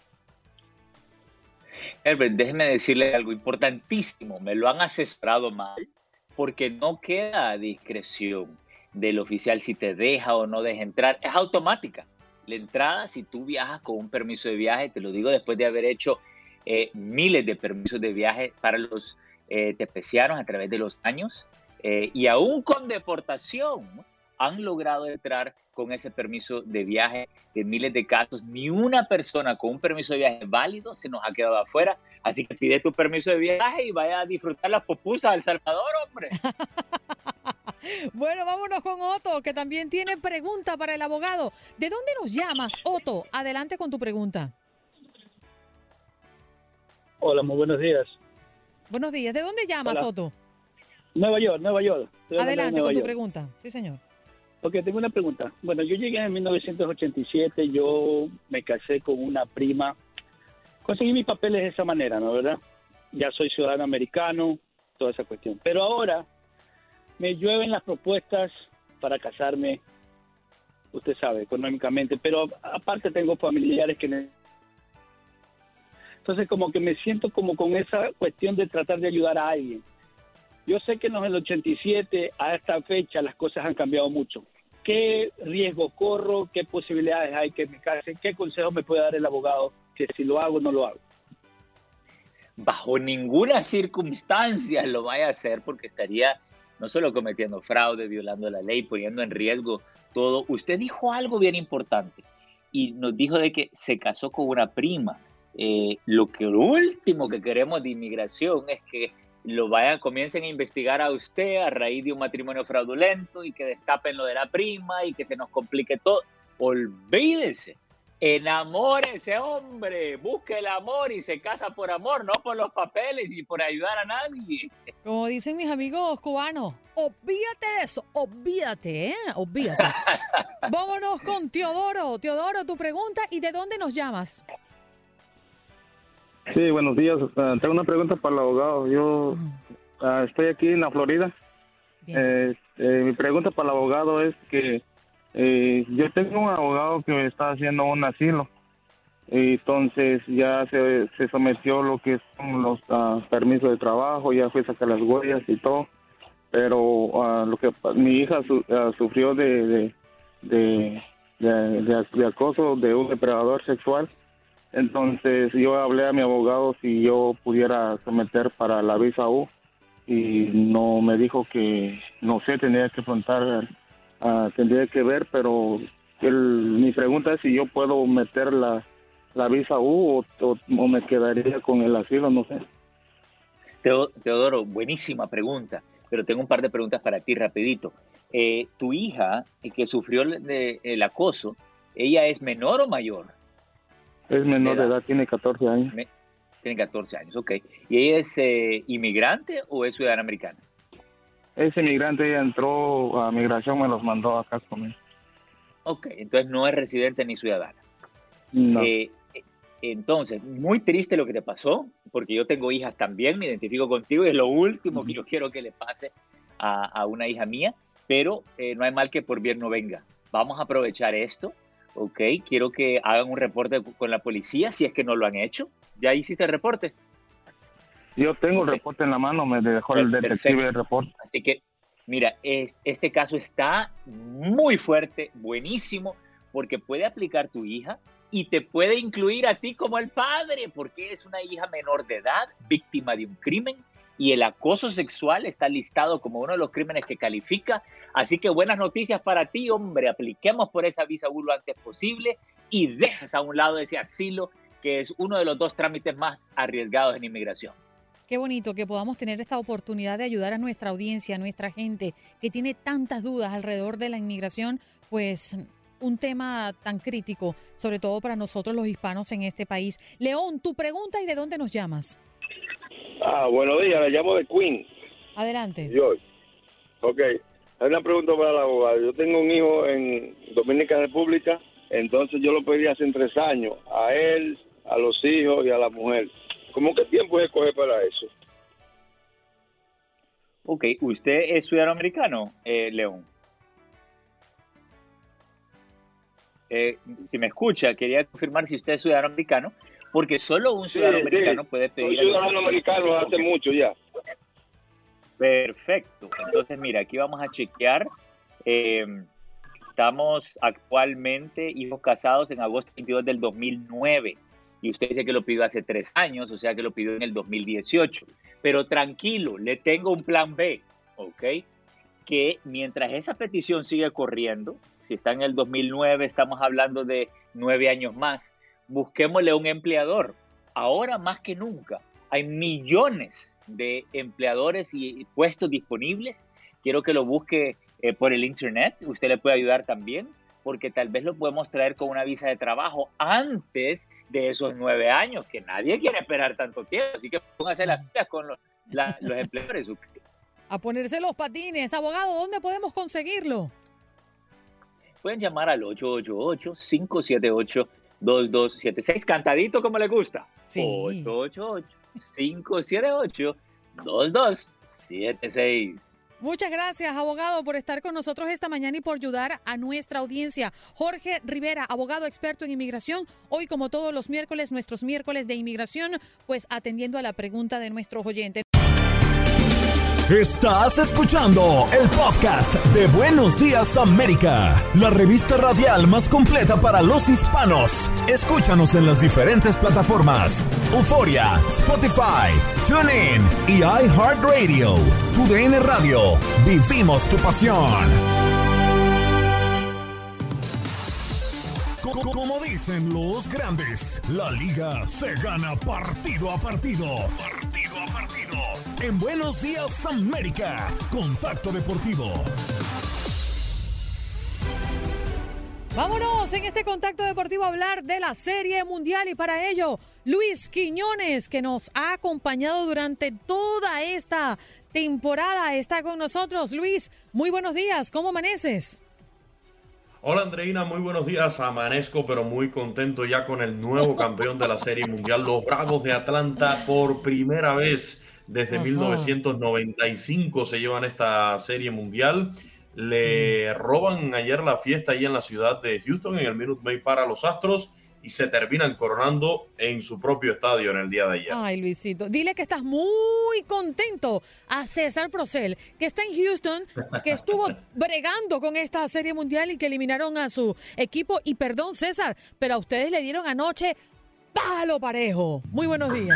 Herbert, déjeme decirle algo importantísimo. Me lo han asesorado mal porque no queda a discreción del oficial si te deja o no deja entrar. Es automática. La entrada, si tú viajas con un permiso de viaje, te lo digo después de haber hecho miles de permisos de viaje para los tepecianos a través de los años y aún con deportación han logrado entrar con ese permiso de viaje de miles de casos. Ni una persona con un permiso de viaje válido se nos ha quedado afuera. Así que pide tu permiso de viaje y vaya a disfrutar las pupusas de El Salvador, hombre. Bueno, vámonos con Otto, que también tiene pregunta para el abogado. ¿De dónde nos llamas, Otto? Adelante con tu pregunta. Hola, muy buenos días. Buenos días. ¿De dónde llamas, Hola. Otto? Nueva York. Adelante con tu pregunta. Sí, señor. Ok, tengo una pregunta. Bueno, yo llegué en 1987, yo me casé con una prima. Conseguí mis papeles de esa manera, ¿no? ¿Verdad? Ya soy ciudadano americano, toda esa cuestión. Pero ahora me llueven las propuestas para casarme, usted sabe, económicamente, pero aparte tengo familiares que... Entonces como que me siento como con esa cuestión de tratar de ayudar a alguien. Yo sé que en el 87 a esta fecha las cosas han cambiado mucho. ¿Qué riesgo corro? ¿Qué posibilidades hay que me case? ¿Qué consejo me puede dar el abogado que si lo hago o no lo hago? Bajo ninguna circunstancia lo vaya a hacer, porque estaría no solo cometiendo fraude, violando la ley, poniendo en riesgo todo. Usted dijo algo bien importante y nos dijo de que se casó con una prima. Lo último que queremos de inmigración es que comiencen a investigar a usted a raíz de un matrimonio fraudulento y que destapen lo de la prima y que se nos complique todo. Olvídese, enamórese, hombre, busque el amor y se casa por amor, no por los papeles ni por ayudar a nadie. Como dicen mis amigos cubanos, olvídate de eso, olvídate, olvídate. Vámonos con Teodoro. Teodoro, tu pregunta y ¿de dónde nos llamas? Sí, buenos días. Tengo una pregunta para el abogado. Yo estoy aquí en la Florida. Mi pregunta para el abogado es que yo tengo un abogado que me está haciendo un asilo. Entonces ya se sometió lo que son los permisos de trabajo, ya fue a sacar las huellas y todo. Pero lo que mi hija sufrió de acoso de un depredador sexual. Entonces yo hablé a mi abogado si yo pudiera someter para la visa U y no me dijo que no sé, tendría que afrontar, tendría que ver, pero mi pregunta es si yo puedo meter la visa U o me quedaría con el asilo, no sé. Teodoro, buenísima pregunta, pero tengo un par de preguntas para ti rapidito. Tu hija que sufrió el acoso, ¿ella es menor o mayor? Es menor de edad, tiene 14 años. Tiene 14 años, ok. ¿Y ella es inmigrante o es ciudadana americana? Es inmigrante, ella entró a migración, me los mandó acá conmigo. Ok, entonces no es residente ni ciudadana. No. Entonces, muy triste lo que te pasó, porque yo tengo hijas también, me identifico contigo y es lo último que yo quiero que le pase a una hija mía, pero no hay mal que por bien no venga. Vamos a aprovechar esto. Ok, quiero que hagan un reporte con la policía, si es que no lo han hecho. ¿Ya hiciste el reporte? Yo tengo el reporte en la mano, me dejó el detective el reporte. Así que, mira, este caso está muy fuerte, buenísimo, porque puede aplicar tu hija y te puede incluir a ti como el padre, porque es una hija menor de edad, víctima de un crimen, y el acoso sexual está listado como uno de los crímenes que califica. Así que buenas noticias para ti, hombre. Apliquemos por esa visa U lo antes posible y dejas a un lado ese asilo, que es uno de los 2 trámites más arriesgados en inmigración. Qué bonito que podamos tener esta oportunidad de ayudar a nuestra audiencia, a nuestra gente que tiene tantas dudas alrededor de la inmigración, pues un tema tan crítico, sobre todo para nosotros los hispanos en este país. León, tu pregunta y ¿de dónde nos llamas? Buenos días, le llamo de Queens. Adelante. Yo. Ok, hay una pregunta para el abogado. Yo tengo un hijo en Dominicana República, entonces yo lo pedí hace 3 años, a él, a los hijos y a la mujer. ¿Cómo qué tiempo es coger para eso? Ok, ¿usted es ciudadano americano, León? Si me escucha, quería confirmar si usted es ciudadano americano, porque solo un ciudadano americano puede pedir... Soy ciudadano americano hace mucho ya. Perfecto. Entonces, mira, aquí vamos a chequear. Estamos actualmente hijos casados en agosto 22 del 2009. Y usted dice que lo pidió hace 3 años, o sea que lo pidió en el 2018. Pero tranquilo, le tengo un plan B, ¿ok? Que mientras esa petición sigue corriendo, si está en el 2009, estamos hablando de 9 años más, busquémosle un empleador. Ahora más que nunca hay millones de empleadores y puestos disponibles. Quiero que lo busque por el internet. Usted le puede ayudar también, porque tal vez lo podemos traer con una visa de trabajo antes de esos 9 años, que nadie quiere esperar tanto tiempo. Así que póngase las pilas con los empleadores. A ponerse los patines. Abogado, ¿dónde podemos conseguirlo? Pueden llamar al 888-578-2276. Cantadito como le gusta. Sí. 888-578-2276. Muchas gracias, abogado, por estar con nosotros esta mañana y por ayudar a nuestra audiencia. Jorge Rivera, abogado experto en inmigración. Hoy, como todos los miércoles, nuestros miércoles de inmigración, pues atendiendo a la pregunta de nuestros oyentes. Estás escuchando el podcast de Buenos Días América, la revista radial más completa para los hispanos. Escúchanos en las diferentes plataformas: Euforia, Spotify, TuneIn y iHeartRadio. Tu DN Radio. Vivimos tu pasión. Como dicen los grandes, la liga se gana partido a partido. Partido a partido. En Buenos Días América, Contacto Deportivo. Vámonos en este Contacto Deportivo a hablar de la Serie Mundial y para ello, Luis Quiñones, que nos ha acompañado durante toda esta temporada, está con nosotros. Luis, muy buenos días, ¿cómo amaneces? Hola Andreina, muy buenos días. Amanezco pero muy contento ya con el nuevo campeón de la Serie Mundial, los Bravos de Atlanta. Por primera vez desde 1995 se llevan esta Serie Mundial. Le roban ayer la fiesta ahí en la ciudad de Houston, en el Minute Maid para los Astros, y se terminan coronando en su propio estadio en el día de ayer. Ay, Luisito, dile que estás muy contento a César Procel, que está en Houston, que estuvo bregando con esta Serie Mundial y que eliminaron a su equipo. Y perdón, César, pero a ustedes le dieron anoche palo parejo. Muy buenos días.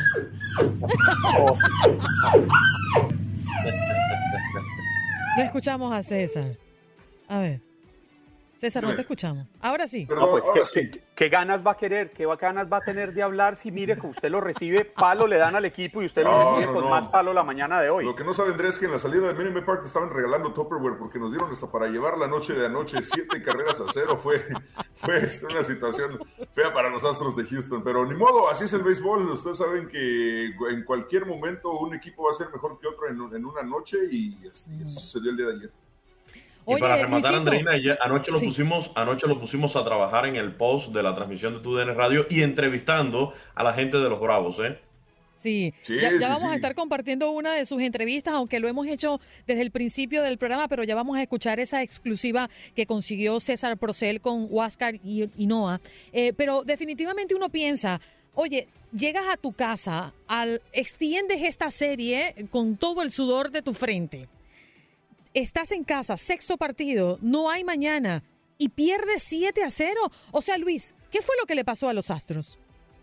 No escuchamos a César. A ver. César, no te escuchamos. Ahora sí. No, pues, ¿qué ganas va a querer? ¿Qué ganas va a tener de hablar si mire que usted lo recibe, palo le dan al equipo y usted lo recibe con más palo la mañana de hoy? Lo que no sabe Andrés es que en la salida de Minute Maid Park estaban regalando Tupperware porque nos dieron hasta para llevar la noche de anoche 7 carreras a 0. Fue una situación fea para los Astros de Houston, pero ni modo, así es el béisbol. Ustedes saben que en cualquier momento un equipo va a ser mejor que otro en una noche y eso sucedió el día de ayer. Y Oye, para rematar, Luisito, Andreina, anoche lo pusimos a trabajar en el post de la transmisión de TUDN Radio y entrevistando a la gente de los Bravos, ¿eh? Sí, ya vamos a estar compartiendo una de sus entrevistas, aunque lo hemos hecho desde el principio del programa, pero ya vamos a escuchar esa exclusiva que consiguió César Procel con Huáscar y Noah. Pero definitivamente uno piensa, oye, llegas a tu casa, extiendes esta serie con todo el sudor de tu frente. Estás en casa, sexto partido, no hay mañana y pierdes 7-0. O sea, Luis, ¿qué fue lo que le pasó a los Astros?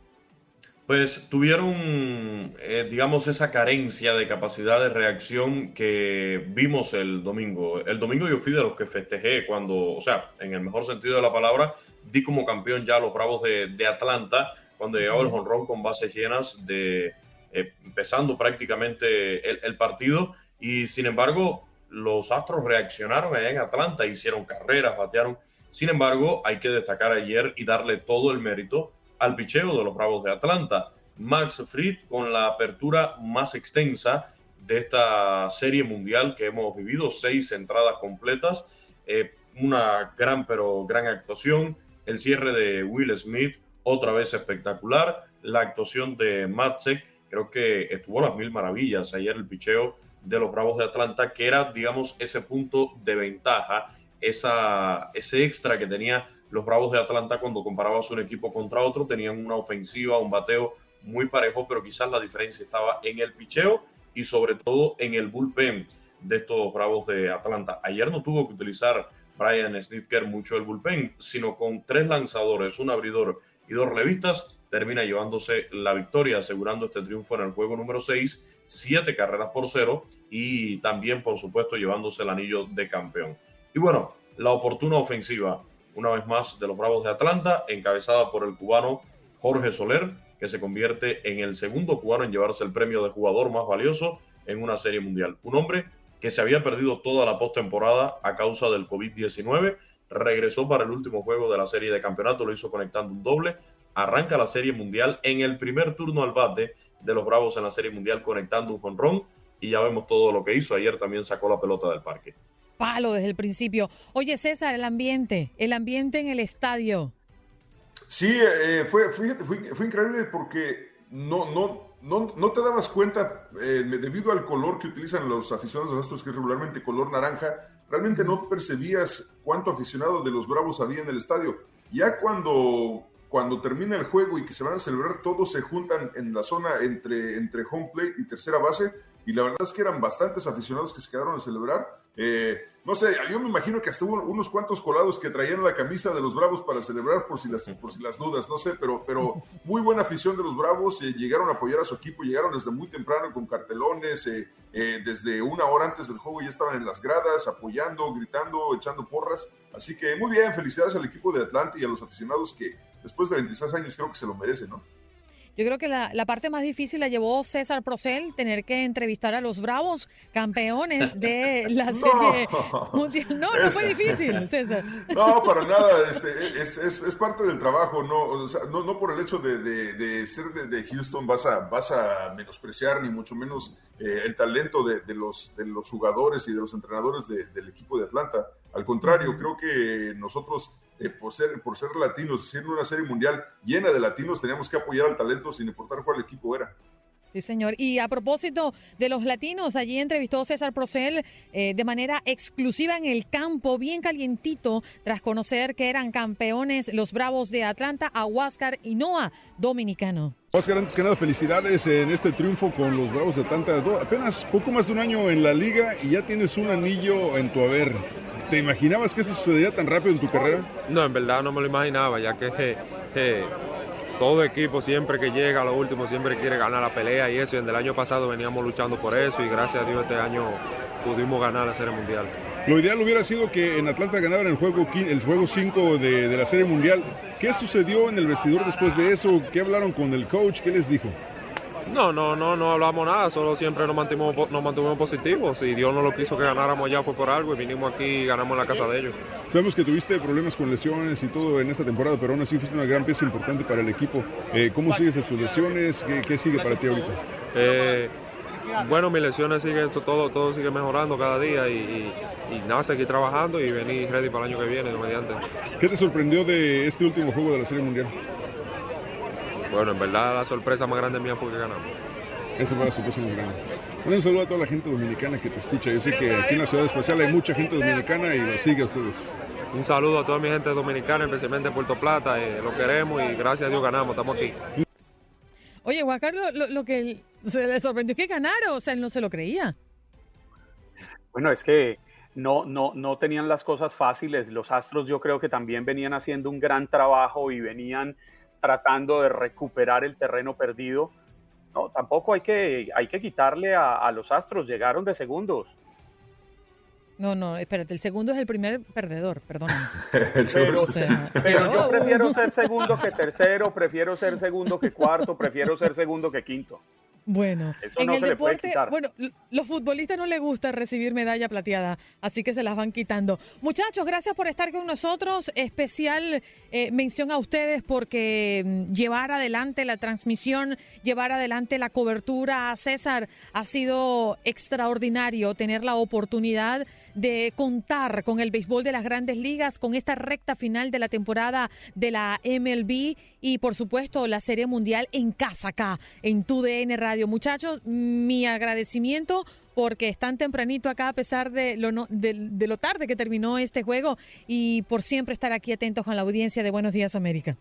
Pues tuvieron, digamos, esa carencia de capacidad de reacción que vimos el domingo. El domingo yo fui de los que festejé cuando, o sea, en el mejor sentido de la palabra, di como campeón ya a los Bravos de Atlanta cuando llegaba el jonrón con bases llenas, empezando prácticamente el partido. Y sin embargo, los Astros reaccionaron allá en Atlanta, hicieron carreras, batearon. Sin embargo, hay que destacar ayer y darle todo el mérito al picheo de los Bravos de Atlanta. Max Fried con la apertura más extensa de esta serie mundial que hemos vivido, 6 entradas completas, una gran actuación. El cierre de Will Smith, otra vez espectacular. La actuación de Matzek, creo que estuvo a las mil maravillas ayer el picheo de los Bravos de Atlanta, que era, digamos, ese punto de ventaja, ese extra que tenía los Bravos de Atlanta cuando comparabas un equipo contra otro. Tenían una ofensiva, un bateo muy parejo, pero quizás la diferencia estaba en el picheo y sobre todo en el bullpen de estos Bravos de Atlanta. Ayer no tuvo que utilizar Brian Snitker mucho el bullpen, sino con 3 lanzadores, un abridor y 2 relevistas, termina llevándose la victoria, asegurando este triunfo en el juego número 6, 7 carreras por 0 y también, por supuesto, llevándose el anillo de campeón. Y bueno, la oportuna ofensiva, una vez más, de los Bravos de Atlanta, encabezada por el cubano Jorge Soler, que se convierte en el segundo cubano en llevarse el premio de jugador más valioso en una serie mundial. Un hombre que se había perdido toda la postemporada a causa del COVID-19, regresó para el último juego de la serie de campeonato, lo hizo conectando un doble, arranca la serie mundial en el primer turno al bate de los Bravos en la serie mundial conectando un jonrón y ya vemos todo lo que hizo. Ayer también sacó la pelota del parque. Palo desde el principio. Oye, César, el ambiente en el estadio. Sí, fue increíble porque no no te dabas cuenta, debido al color que utilizan los aficionados de los Astros, que es regularmente color naranja, realmente no percibías cuánto aficionado de los Bravos había en el estadio. Ya cuando termina el juego y que se van a celebrar, todos se juntan en la zona entre home plate y tercera base, y la verdad es que eran bastantes aficionados que se quedaron a celebrar. No sé, yo me imagino que hasta hubo unos cuantos colados que traían la camisa de los Bravos para celebrar por si las dudas, no sé, pero muy buena afición de los Bravos, llegaron a apoyar a su equipo, llegaron desde muy temprano con cartelones, desde una hora antes del juego ya estaban en las gradas, apoyando, gritando, echando porras, así que muy bien, felicidades al equipo de Atlanta y a los aficionados que después de 26 años creo que se lo merecen, ¿no? Yo creo que la parte más difícil la llevó César Procel, tener que entrevistar a los Bravos, campeones de la Serie Mundial. No fue difícil, César. No, para nada. Es parte del trabajo. No, o sea, no por el hecho de ser de Houston vas a menospreciar, ni mucho menos el talento de los jugadores y de los entrenadores del equipo de Atlanta. Al contrario, creo que nosotros, por ser latinos, siendo una serie mundial llena de latinos, teníamos que apoyar al talento sin importar cuál equipo era. Sí, señor. Y a propósito de los latinos, allí entrevistó César Procel de manera exclusiva en el campo, bien calientito, tras conocer que eran campeones los Bravos de Atlanta, a Huáscar Hinoa, dominicano. Huáscar, antes que nada, felicidades en este triunfo con los Bravos de Atlanta. Apenas poco más de un año en la liga y ya tienes un anillo en tu haber. ¿Te imaginabas que eso sucedería tan rápido en tu carrera? No, en verdad no me lo imaginaba, ya que todo equipo siempre que llega a lo último siempre quiere ganar la pelea y eso. Y desde el año pasado veníamos luchando por eso y gracias a Dios este año pudimos ganar la Serie Mundial. Lo ideal hubiera sido que en Atlanta ganaran el juego 5 de la Serie Mundial. ¿Qué sucedió en el vestidor después de eso? ¿Qué hablaron con el coach? ¿Qué les dijo? No hablamos nada, solo siempre nos mantuvimos positivos. Si Dios no lo quiso que ganáramos allá fue por algo y vinimos aquí y ganamos en la casa de ellos. Sabemos que tuviste problemas con lesiones y todo en esta temporada, pero aún así fuiste una gran pieza importante para el equipo. ¿Cómo sigues tus lesiones? ¿Qué sigue para ti ahorita? Bueno, mis lesiones siguen, todo sigue mejorando cada día y nada, seguir trabajando y venir ready para el año que viene, mediante. ¿Qué te sorprendió de este último juego de la Serie Mundial? Bueno, en verdad la sorpresa más grande mía fue que ganamos. Esa fue la sorpresa más grande. Un saludo a toda la gente dominicana que te escucha. Yo sé que aquí en la Ciudad Espacial hay mucha gente dominicana y los sigue a ustedes. Un saludo a toda mi gente dominicana, especialmente en Puerto Plata. Lo queremos y gracias a Dios ganamos, estamos aquí. Oye, Juan Carlos, lo que se le sorprendió es que ganaron, o sea, él no se lo creía. Bueno, es que no tenían las cosas fáciles. Los Astros yo creo que también venían haciendo un gran trabajo y venían tratando de recuperar el terreno perdido. No, tampoco hay que quitarle a los Astros, llegaron de segundos. No, espérate, el segundo es el primer perdedor, perdóname. Pero yo prefiero ser segundo que tercero, prefiero ser segundo que cuarto, prefiero ser segundo que quinto. Bueno, eso en no el se deporte, le puede quitar. bueno, los futbolistas no les gusta recibir medalla plateada, así que se las van quitando. Muchachos, gracias por estar con nosotros. Especial mención a ustedes porque llevar adelante la transmisión, llevar adelante la cobertura. César, ha sido extraordinario tener la oportunidad de contar con el béisbol de las Grandes Ligas, con esta recta final de la temporada de la MLB y, por supuesto, la Serie Mundial en casa acá, en TUDN Radio. Muchachos, mi agradecimiento porque están tempranito acá a pesar de lo tarde que terminó este juego y por siempre estar aquí atentos con la audiencia de Buenos Días América.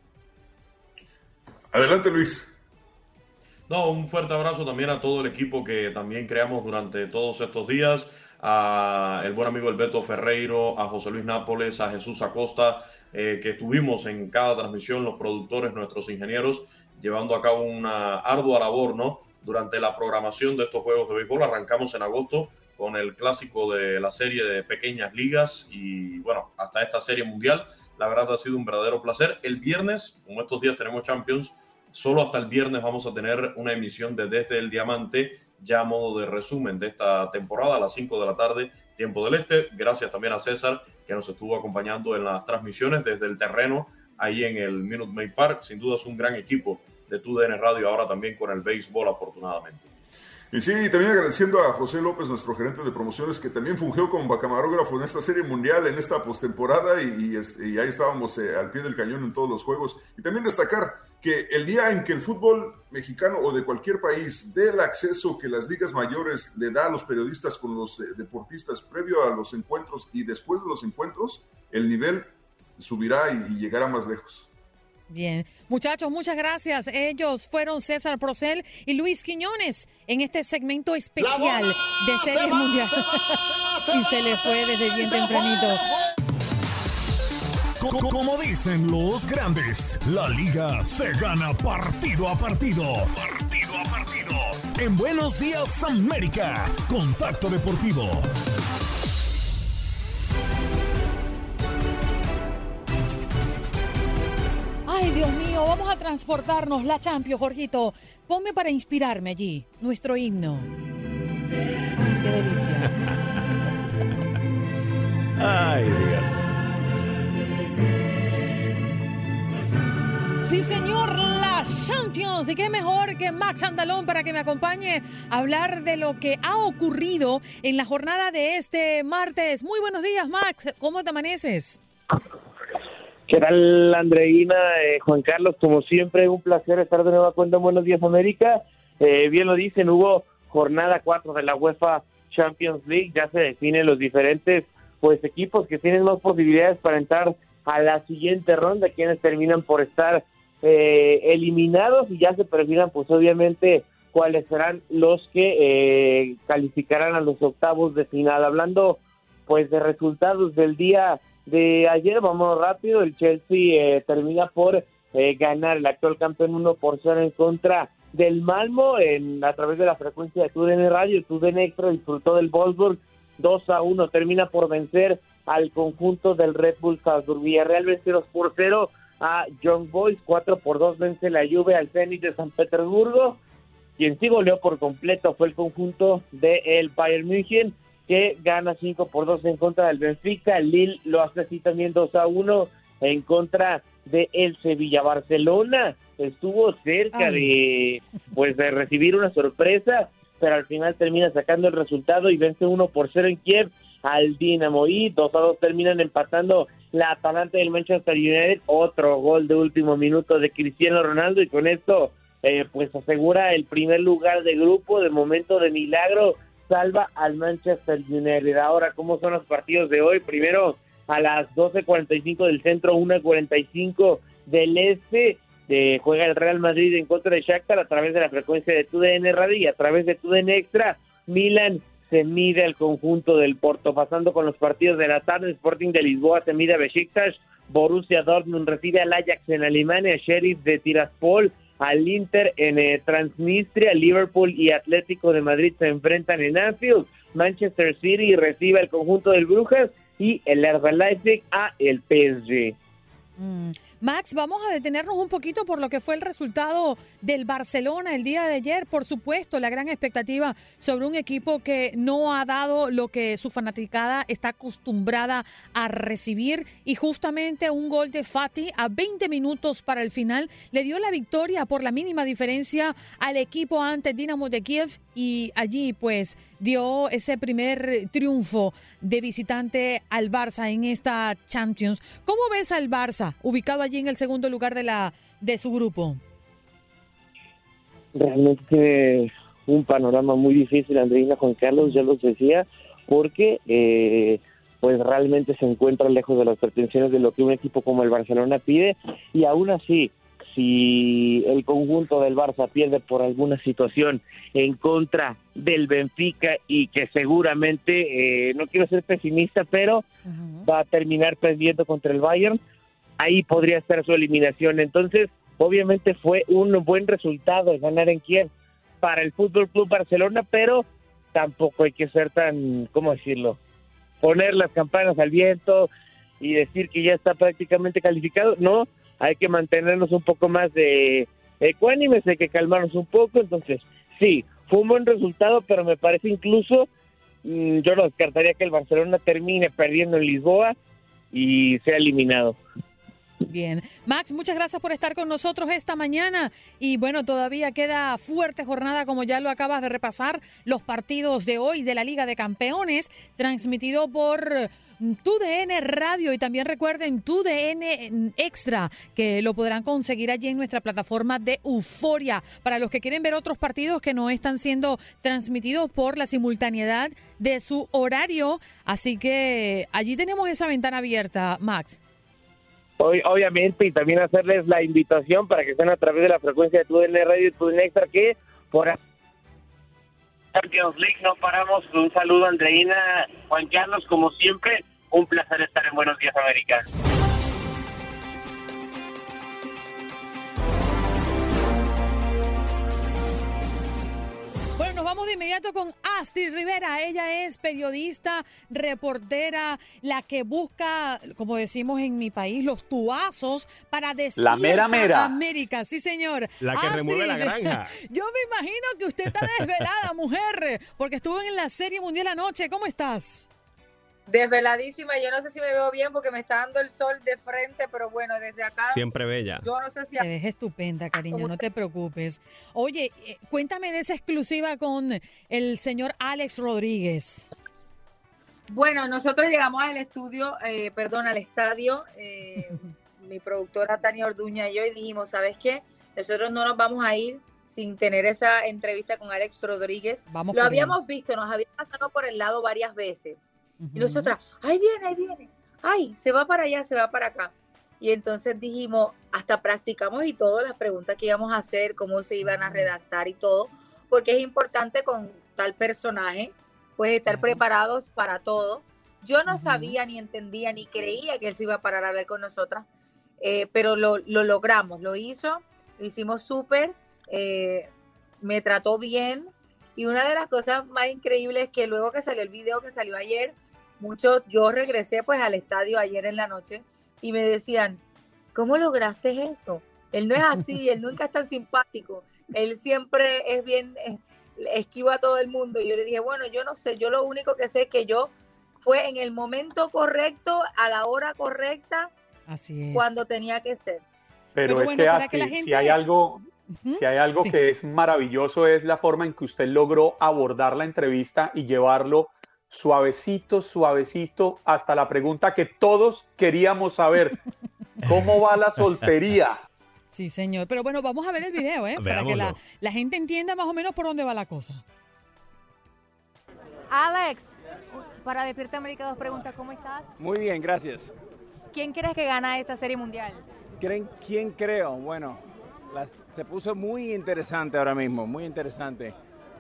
Adelante, Luis. No, un fuerte abrazo también a todo el equipo que también creamos durante todos estos días, a el buen amigo el Beto Ferreiro, a José Luis Nápoles, a Jesús Acosta, que estuvimos en cada transmisión, los productores, nuestros ingenieros, llevando a cabo una ardua labor, ¿no? Durante la programación de estos juegos de béisbol. Arrancamos en agosto con el clásico de la serie de pequeñas ligas y bueno, hasta esta serie mundial. La verdad ha sido un verdadero placer. El viernes, como estos días tenemos Champions, solo hasta el viernes vamos a tener una emisión de Desde el Diamante, ya a modo de resumen de esta temporada a las 5 de la tarde, tiempo del este. Gracias también a César, que nos estuvo acompañando en las transmisiones desde el terreno, ahí en el Minute Maid Park. Sin duda es un gran equipo de TUDN Radio, ahora también con el béisbol, afortunadamente. Y sí, también agradeciendo a José López, nuestro gerente de promociones, que también fungió como camarógrafo en esta serie mundial, en esta postemporada, y ahí estábamos al pie del cañón en todos los juegos. Y también destacar que el día en que el fútbol mexicano o de cualquier país dé el acceso que las ligas mayores le da a los periodistas con los deportistas previo a los encuentros y después de los encuentros, el nivel subirá y llegará más lejos. Bien, muchachos, muchas gracias. Ellos fueron César Procel y Luis Quiñones en este segmento especial de Series Mundial. Y se le fue desde bien tempranito. Como dicen los grandes, la liga se gana partido a partido. Partido a partido. En Buenos Días América, Contacto Deportivo. Ay, Dios mío, vamos a transportarnos la Champions, Jorgito. Ponme para inspirarme allí, nuestro himno. Ay, qué delicia. Ay, Dios. Sí, señor, la Champions. Y qué mejor que Max Andalón para que me acompañe a hablar de lo que ha ocurrido en la jornada de este martes. Muy buenos días, Max. ¿Cómo te amaneces? ¿Qué tal, Andreina? Juan Carlos, como siempre, un placer estar de nueva cuenta en Buenos Días América. Bien lo dicen, hubo jornada 4 de la UEFA Champions League. Ya se definen los diferentes equipos que tienen más posibilidades para entrar a la siguiente ronda, quienes terminan por estar eliminados, y ya se perfilan, obviamente, cuáles serán los que calificarán a los octavos de final. Hablando, de resultados del día de ayer, vamos rápido. El Chelsea termina por ganar, el actual campeón, 1-0 en contra del Malmo a través de la frecuencia de TUDN Radio. TUDN Extra disfrutó del Wolfsburg 2-1, termina por vencer al conjunto del Red Bull Salzburg. Villarreal vence 2-0 a Young Boys, 4-2 vence la Juve al Zenit de San Petersburgo. Quien sí goleó por completo fue el conjunto del Bayern München, que gana 5-2 en contra del Benfica. El Lille lo hace así también 2-1 en contra de el Sevilla. Barcelona estuvo cerca de recibir una sorpresa, pero al final termina sacando el resultado y vence 1-0 en Kiev al Dinamo, y 2-2 terminan empatando la Atalanta del Manchester United. Otro gol de último minuto de Cristiano Ronaldo, y con esto asegura el primer lugar de grupo. De momento, de milagro, salva al Manchester United. Ahora, ¿cómo son los partidos de hoy? Primero, a las 12:45 del centro, 1:45 del este, juega el Real Madrid en contra de Shakhtar a través de la frecuencia de TUDN Radio, y a través de TUDN Extra, Milan se mide al conjunto del Porto. Pasando con los partidos de la tarde, Sporting de Lisboa se mide a Besiktas, Borussia Dortmund recibe al Ajax en Alemania, Sheriff de Tiraspol al Inter en Transnistria, Liverpool y Atlético de Madrid se enfrentan en Anfield, Manchester City recibe al conjunto del Brujas, y el RB Leipzig a el PSG. Max, vamos a detenernos un poquito por lo que fue el resultado del Barcelona el día de ayer. Por supuesto, la gran expectativa sobre un equipo que no ha dado lo que su fanaticada está acostumbrada a recibir, y justamente un gol de Fati a 20 minutos para el final le dio la victoria por la mínima diferencia al equipo ante Dinamo de Kiev, y allí dio ese primer triunfo de visitante al Barça en esta Champions. ¿Cómo ves al Barça ubicado allí en el segundo lugar de su grupo? Realmente un panorama muy difícil, Andreina, Juan Carlos, ya los decía, porque realmente se encuentra lejos de las pretensiones de lo que un equipo como el Barcelona pide, y aún así, si el conjunto del Barça pierde por alguna situación en contra del Benfica, y que seguramente, no quiero ser pesimista, pero va a terminar perdiendo contra el Bayern, ahí podría estar su eliminación. Entonces, obviamente fue un buen resultado ganar en Kiev para el Fútbol Club Barcelona, pero tampoco hay que ser tan, ¿cómo decirlo?, poner las campanas al viento y decir que ya está prácticamente calificado. No, hay que mantenernos un poco más de ecuánimes, hay que calmarnos un poco. Entonces, sí, fue un buen resultado, pero me parece incluso, yo no descartaría que el Barcelona termine perdiendo en Lisboa y sea eliminado. Bien. Max, muchas gracias por estar con nosotros esta mañana. Y bueno, todavía queda fuerte jornada, como ya lo acabas de repasar, los partidos de hoy de la Liga de Campeones, transmitido por TUDN Radio, y también recuerden TUDN Extra, que lo podrán conseguir allí en nuestra plataforma de Euforia, para los que quieren ver otros partidos que no están siendo transmitidos por la simultaneidad de su horario. Así que allí tenemos esa ventana abierta, Max. Obviamente, y también hacerles la invitación para que estén a través de la frecuencia de TUDN Radio y TUDN Extra, que por Champions League no paramos. Un saludo, Andreina, Juan Carlos, como siempre, un placer estar en Buenos Días América. Bueno, nos vamos de inmediato con Astrid Rivera. Ella es periodista, reportera, la que busca, como decimos en mi país, los tuazos para Despierta La mera. América. Sí, señor. La que Astrid, remueve la granja. Yo me imagino que usted está desvelada, mujer, porque estuvo en la Serie Mundial anoche. ¿Cómo estás? Desveladísima, yo no sé si me veo bien porque me está dando el sol de frente, pero bueno, desde acá... Siempre bella. Yo no sé si... Te ves estupenda, cariño, no te preocupes. Oye, cuéntame de esa exclusiva con el señor Alex Rodríguez. Bueno, nosotros llegamos al estadio, mi productora Tania Orduña y yo, y dijimos, ¿sabes qué? Nosotros no nos vamos a ir sin tener esa entrevista con Alex Rodríguez. Lo habíamos visto, nos había pasado por el lado varias veces. Y nosotras, ahí viene, ay, se va para allá, se va para acá. Y entonces dijimos, hasta practicamos y todo, las preguntas que íbamos a hacer, cómo se iban a redactar y todo, porque es importante con tal personaje, pues estar preparados para todo. Yo no sabía, ni entendía, ni creía que él se iba a parar a hablar con nosotras, pero lo logramos, lo hicimos súper, me trató bien. Y una de las cosas más increíbles es que luego que salió el video que salió ayer, yo regresé pues al estadio ayer en la noche y me decían, ¿cómo lograste esto? Él no es así, él nunca es tan simpático, él siempre es bien esquivo a todo el mundo. Y yo le dije, bueno, yo no sé, yo lo único que sé es que yo fue en el momento correcto, a la hora correcta, así es, cuando tenía que ser. Pero es bueno, que, Astrid, gente... si hay algo sí, que es maravilloso, es la forma en que usted logró abordar la entrevista y llevarlo suavecito hasta la pregunta que todos queríamos saber. ¿Cómo va la soltería? Sí, señor. Pero bueno, vamos a ver el video, para que la gente entienda más o menos por dónde va la cosa. Alex, para Despierta América, 2 preguntas. ¿Cómo estás? Muy bien, gracias. ¿Quién crees que gana esta Serie Mundial? ¿Quién creo? Bueno, se puso muy interesante ahora mismo, muy interesante.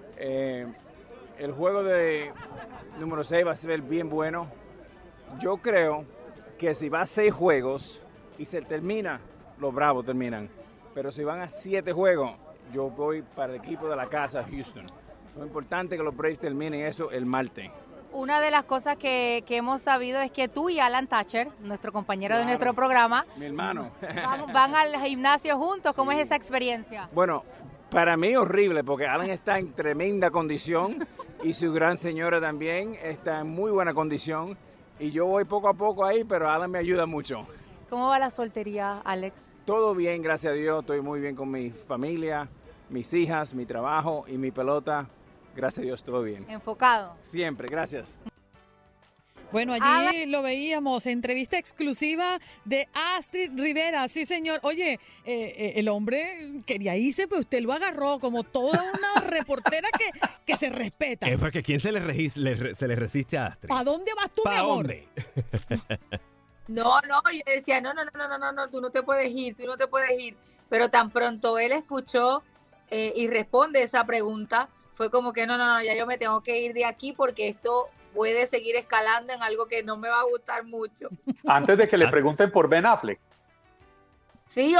El juego de número 6 va a ser bien bueno. Yo creo que si va a 6 juegos y se termina, los Bravos terminan. Pero si van a 7 juegos, yo voy para el equipo de la casa, Houston. Lo importante es que los Braves terminen eso el martes. Una de las cosas que hemos sabido es que tú y Alan Thatcher, nuestro compañero de nuestro programa, mi hermano, van al gimnasio juntos. ¿Cómo es esa experiencia? Bueno, para mí horrible, porque Alan está en tremenda condición y su gran señora también está en muy buena condición. Y yo voy poco a poco ahí, pero Alan me ayuda mucho. ¿Cómo va la soltería, Alex? Todo bien, gracias a Dios. Estoy muy bien con mi familia, mis hijas, mi trabajo y mi pelota. Gracias a Dios, todo bien. Enfocado. Siempre, gracias. Bueno, allí lo veíamos, entrevista exclusiva de Astrid Rivera, sí señor. Oye, el hombre quería irse, pero usted lo agarró como toda una reportera que se respeta. Es porque ¿quién se le resiste a Astrid? ¿Para dónde vas tú, mi amor? ¿Dónde? No, yo decía, no, tú no te puedes ir. Pero tan pronto él escuchó y responde esa pregunta, fue como que no, ya yo me tengo que ir de aquí porque esto puede seguir escalando en algo que no me va a gustar mucho. Antes de que le pregunten por Ben Affleck. Sí,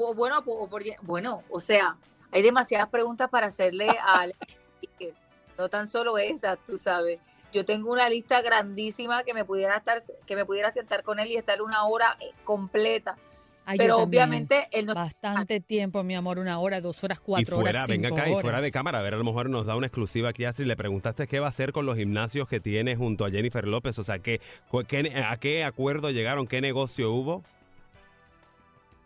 o sea, hay demasiadas preguntas para hacerle a Alex. No tan solo esas, tú sabes. Yo tengo una lista grandísima que me pudiera sentar con él y estar 1 hora completa. Ay, pero obviamente él no... Bastante tiempo, mi amor, 1 hora, 2 horas, 4 horas, 5 venga acá, horas. Y fuera de cámara, a ver, a lo mejor nos da una exclusiva aquí, Astrid. Le preguntaste qué va a hacer con los gimnasios que tiene junto a Jennifer López. O sea, ¿a qué acuerdo llegaron? ¿Qué negocio hubo?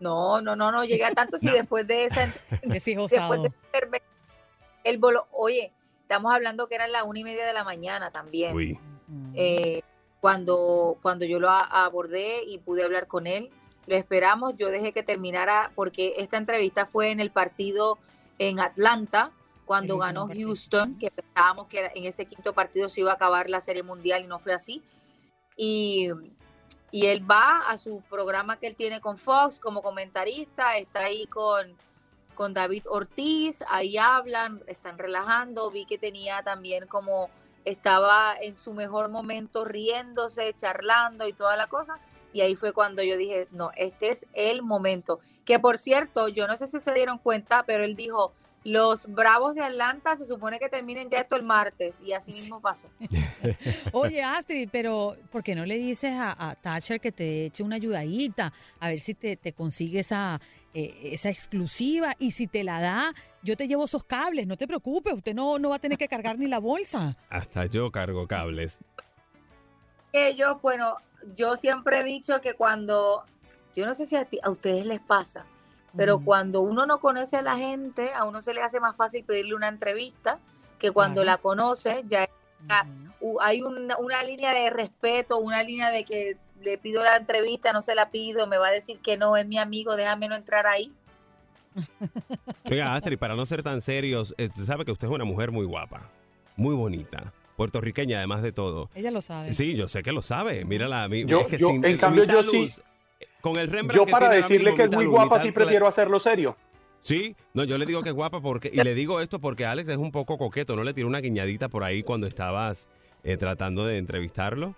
No llegué a tanto si después de esa después de el bolo, oye, estamos hablando que eran las 1:30 de la mañana también. Uy. Cuando yo lo abordé y pude hablar con él, lo esperamos, yo dejé que terminara porque esta entrevista fue en el partido en Atlanta, cuando ganó Houston, que pensábamos que en ese quinto partido se iba a acabar la Serie Mundial y no fue así. Y él va a su programa que él tiene con Fox como comentarista, está ahí con David Ortiz, ahí hablan, están relajando, vi que tenía también como estaba en su mejor momento riéndose, charlando y toda la cosa, y ahí fue cuando yo dije, no, este es el momento. Que por cierto, yo no sé si se dieron cuenta, pero él dijo, los Bravos de Atlanta se supone que terminen ya esto el martes, y así mismo pasó. Oye, Astrid, pero ¿por qué no le dices a Thatcher que te eche una ayudadita? A ver si te consigue esa exclusiva, y si te la da, yo te llevo esos cables, no te preocupes, usted no va a tener que cargar ni la bolsa. Hasta yo cargo cables. Bueno, yo siempre he dicho que cuando, yo no sé si a ustedes les pasa, pero cuando uno no conoce a la gente, a uno se le hace más fácil pedirle una entrevista que cuando la conoce, ya hay una línea de respeto, una línea de que le pido la entrevista, no se la pido, me va a decir que no, es mi amigo, déjame no entrar ahí. Oiga, Astrid, para no ser tan serios, usted sabe que usted es una mujer muy guapa, muy bonita, puertorriqueña además de todo. Ella lo sabe. Sí, yo sé que lo sabe, mírala. En cambio yo sí. Con el Rembrandt yo que para tiene decirle mismo, que es muy guapa sí prefiero hacerlo serio. Sí, no, yo le digo que es guapa y le digo esto porque Alex es un poco coqueto, ¿no le tiró una guiñadita por ahí cuando estabas tratando de entrevistarlo?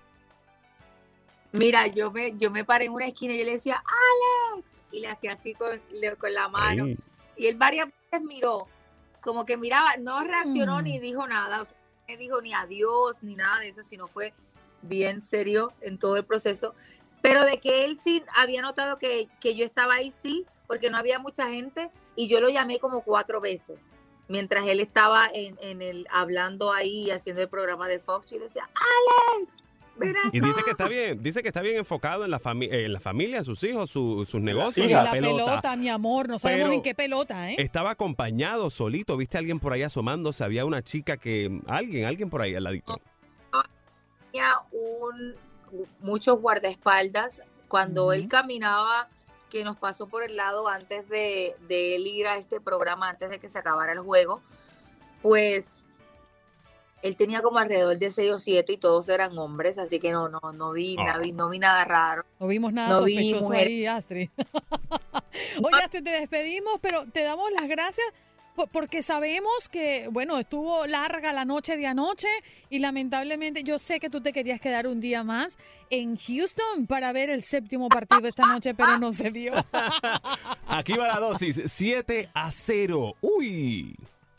Mira, yo me paré en una esquina y yo le decía, ¡Alex! Y le hacía así con la mano. Ay. Y él varias veces miró, como que miraba, no reaccionó ni dijo nada, o sea, no dijo ni adiós ni nada de eso, sino fue bien serio en todo el proceso. Pero de que él sí había notado que yo estaba ahí, sí, porque no había mucha gente, y yo lo llamé como 4 veces. Mientras él estaba hablando ahí, haciendo el programa de Fox, yo le decía, ¡Alex! ven acá. Y dice que está bien enfocado en la familia, sus hijos, sus negocios. Y la pelota, mi amor, no sabemos en qué pelota, ¿eh? Estaba acompañado, solito, viste a alguien por ahí asomándose, había una chica alguien por ahí al ladito. Tenía muchos guardaespaldas. Cuando él caminaba, que nos pasó por el lado antes de él ir a este programa, antes de que se acabara el juego, pues él tenía como alrededor de 6 o 7 y todos eran hombres, así que no vi nada raro. No vimos nada sospechoso ahí, Astrid. Oye, Astrid, te despedimos, pero te damos las gracias porque sabemos que, bueno, estuvo larga la noche de anoche y lamentablemente yo sé que tú te querías quedar un día más en Houston para ver el 7º partido esta noche, pero no se dio. Aquí va la dosis, 7-0. ¡Uy!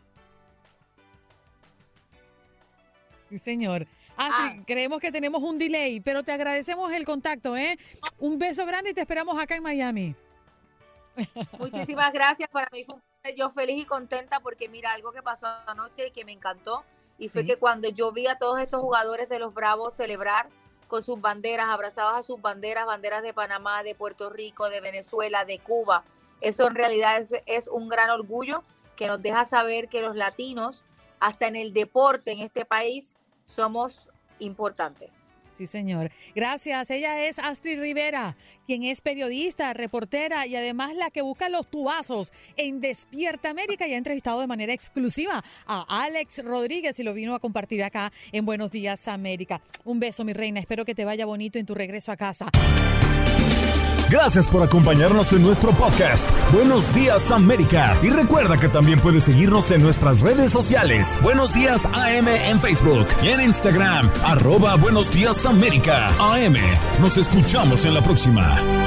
Sí, señor. Astrid, creemos que tenemos un delay, pero te agradecemos el contacto, ¿eh? Un beso grande y te esperamos acá en Miami. Muchísimas gracias. Para mí fue yo feliz y contenta porque mira, algo que pasó anoche y que me encantó y fue que cuando yo vi a todos estos jugadores de los Bravos celebrar con sus banderas, abrazados a sus banderas de Panamá, de Puerto Rico, de Venezuela, de Cuba, eso en realidad es un gran orgullo que nos deja saber que los latinos, hasta en el deporte en este país, somos importantes. Sí, señor. Gracias. Ella es Astrid Rivera, quien es periodista, reportera y además la que busca los tubazos en Despierta América y ha entrevistado de manera exclusiva a Alex Rodríguez y lo vino a compartir acá en Buenos Días América. Un beso, mi reina. Espero que te vaya bonito en tu regreso a casa. Gracias por acompañarnos en nuestro podcast Buenos Días América. Y recuerda que también puedes seguirnos en nuestras redes sociales. Buenos Días AM en Facebook y en Instagram, @Buenos Días América AM. Nos escuchamos en la próxima.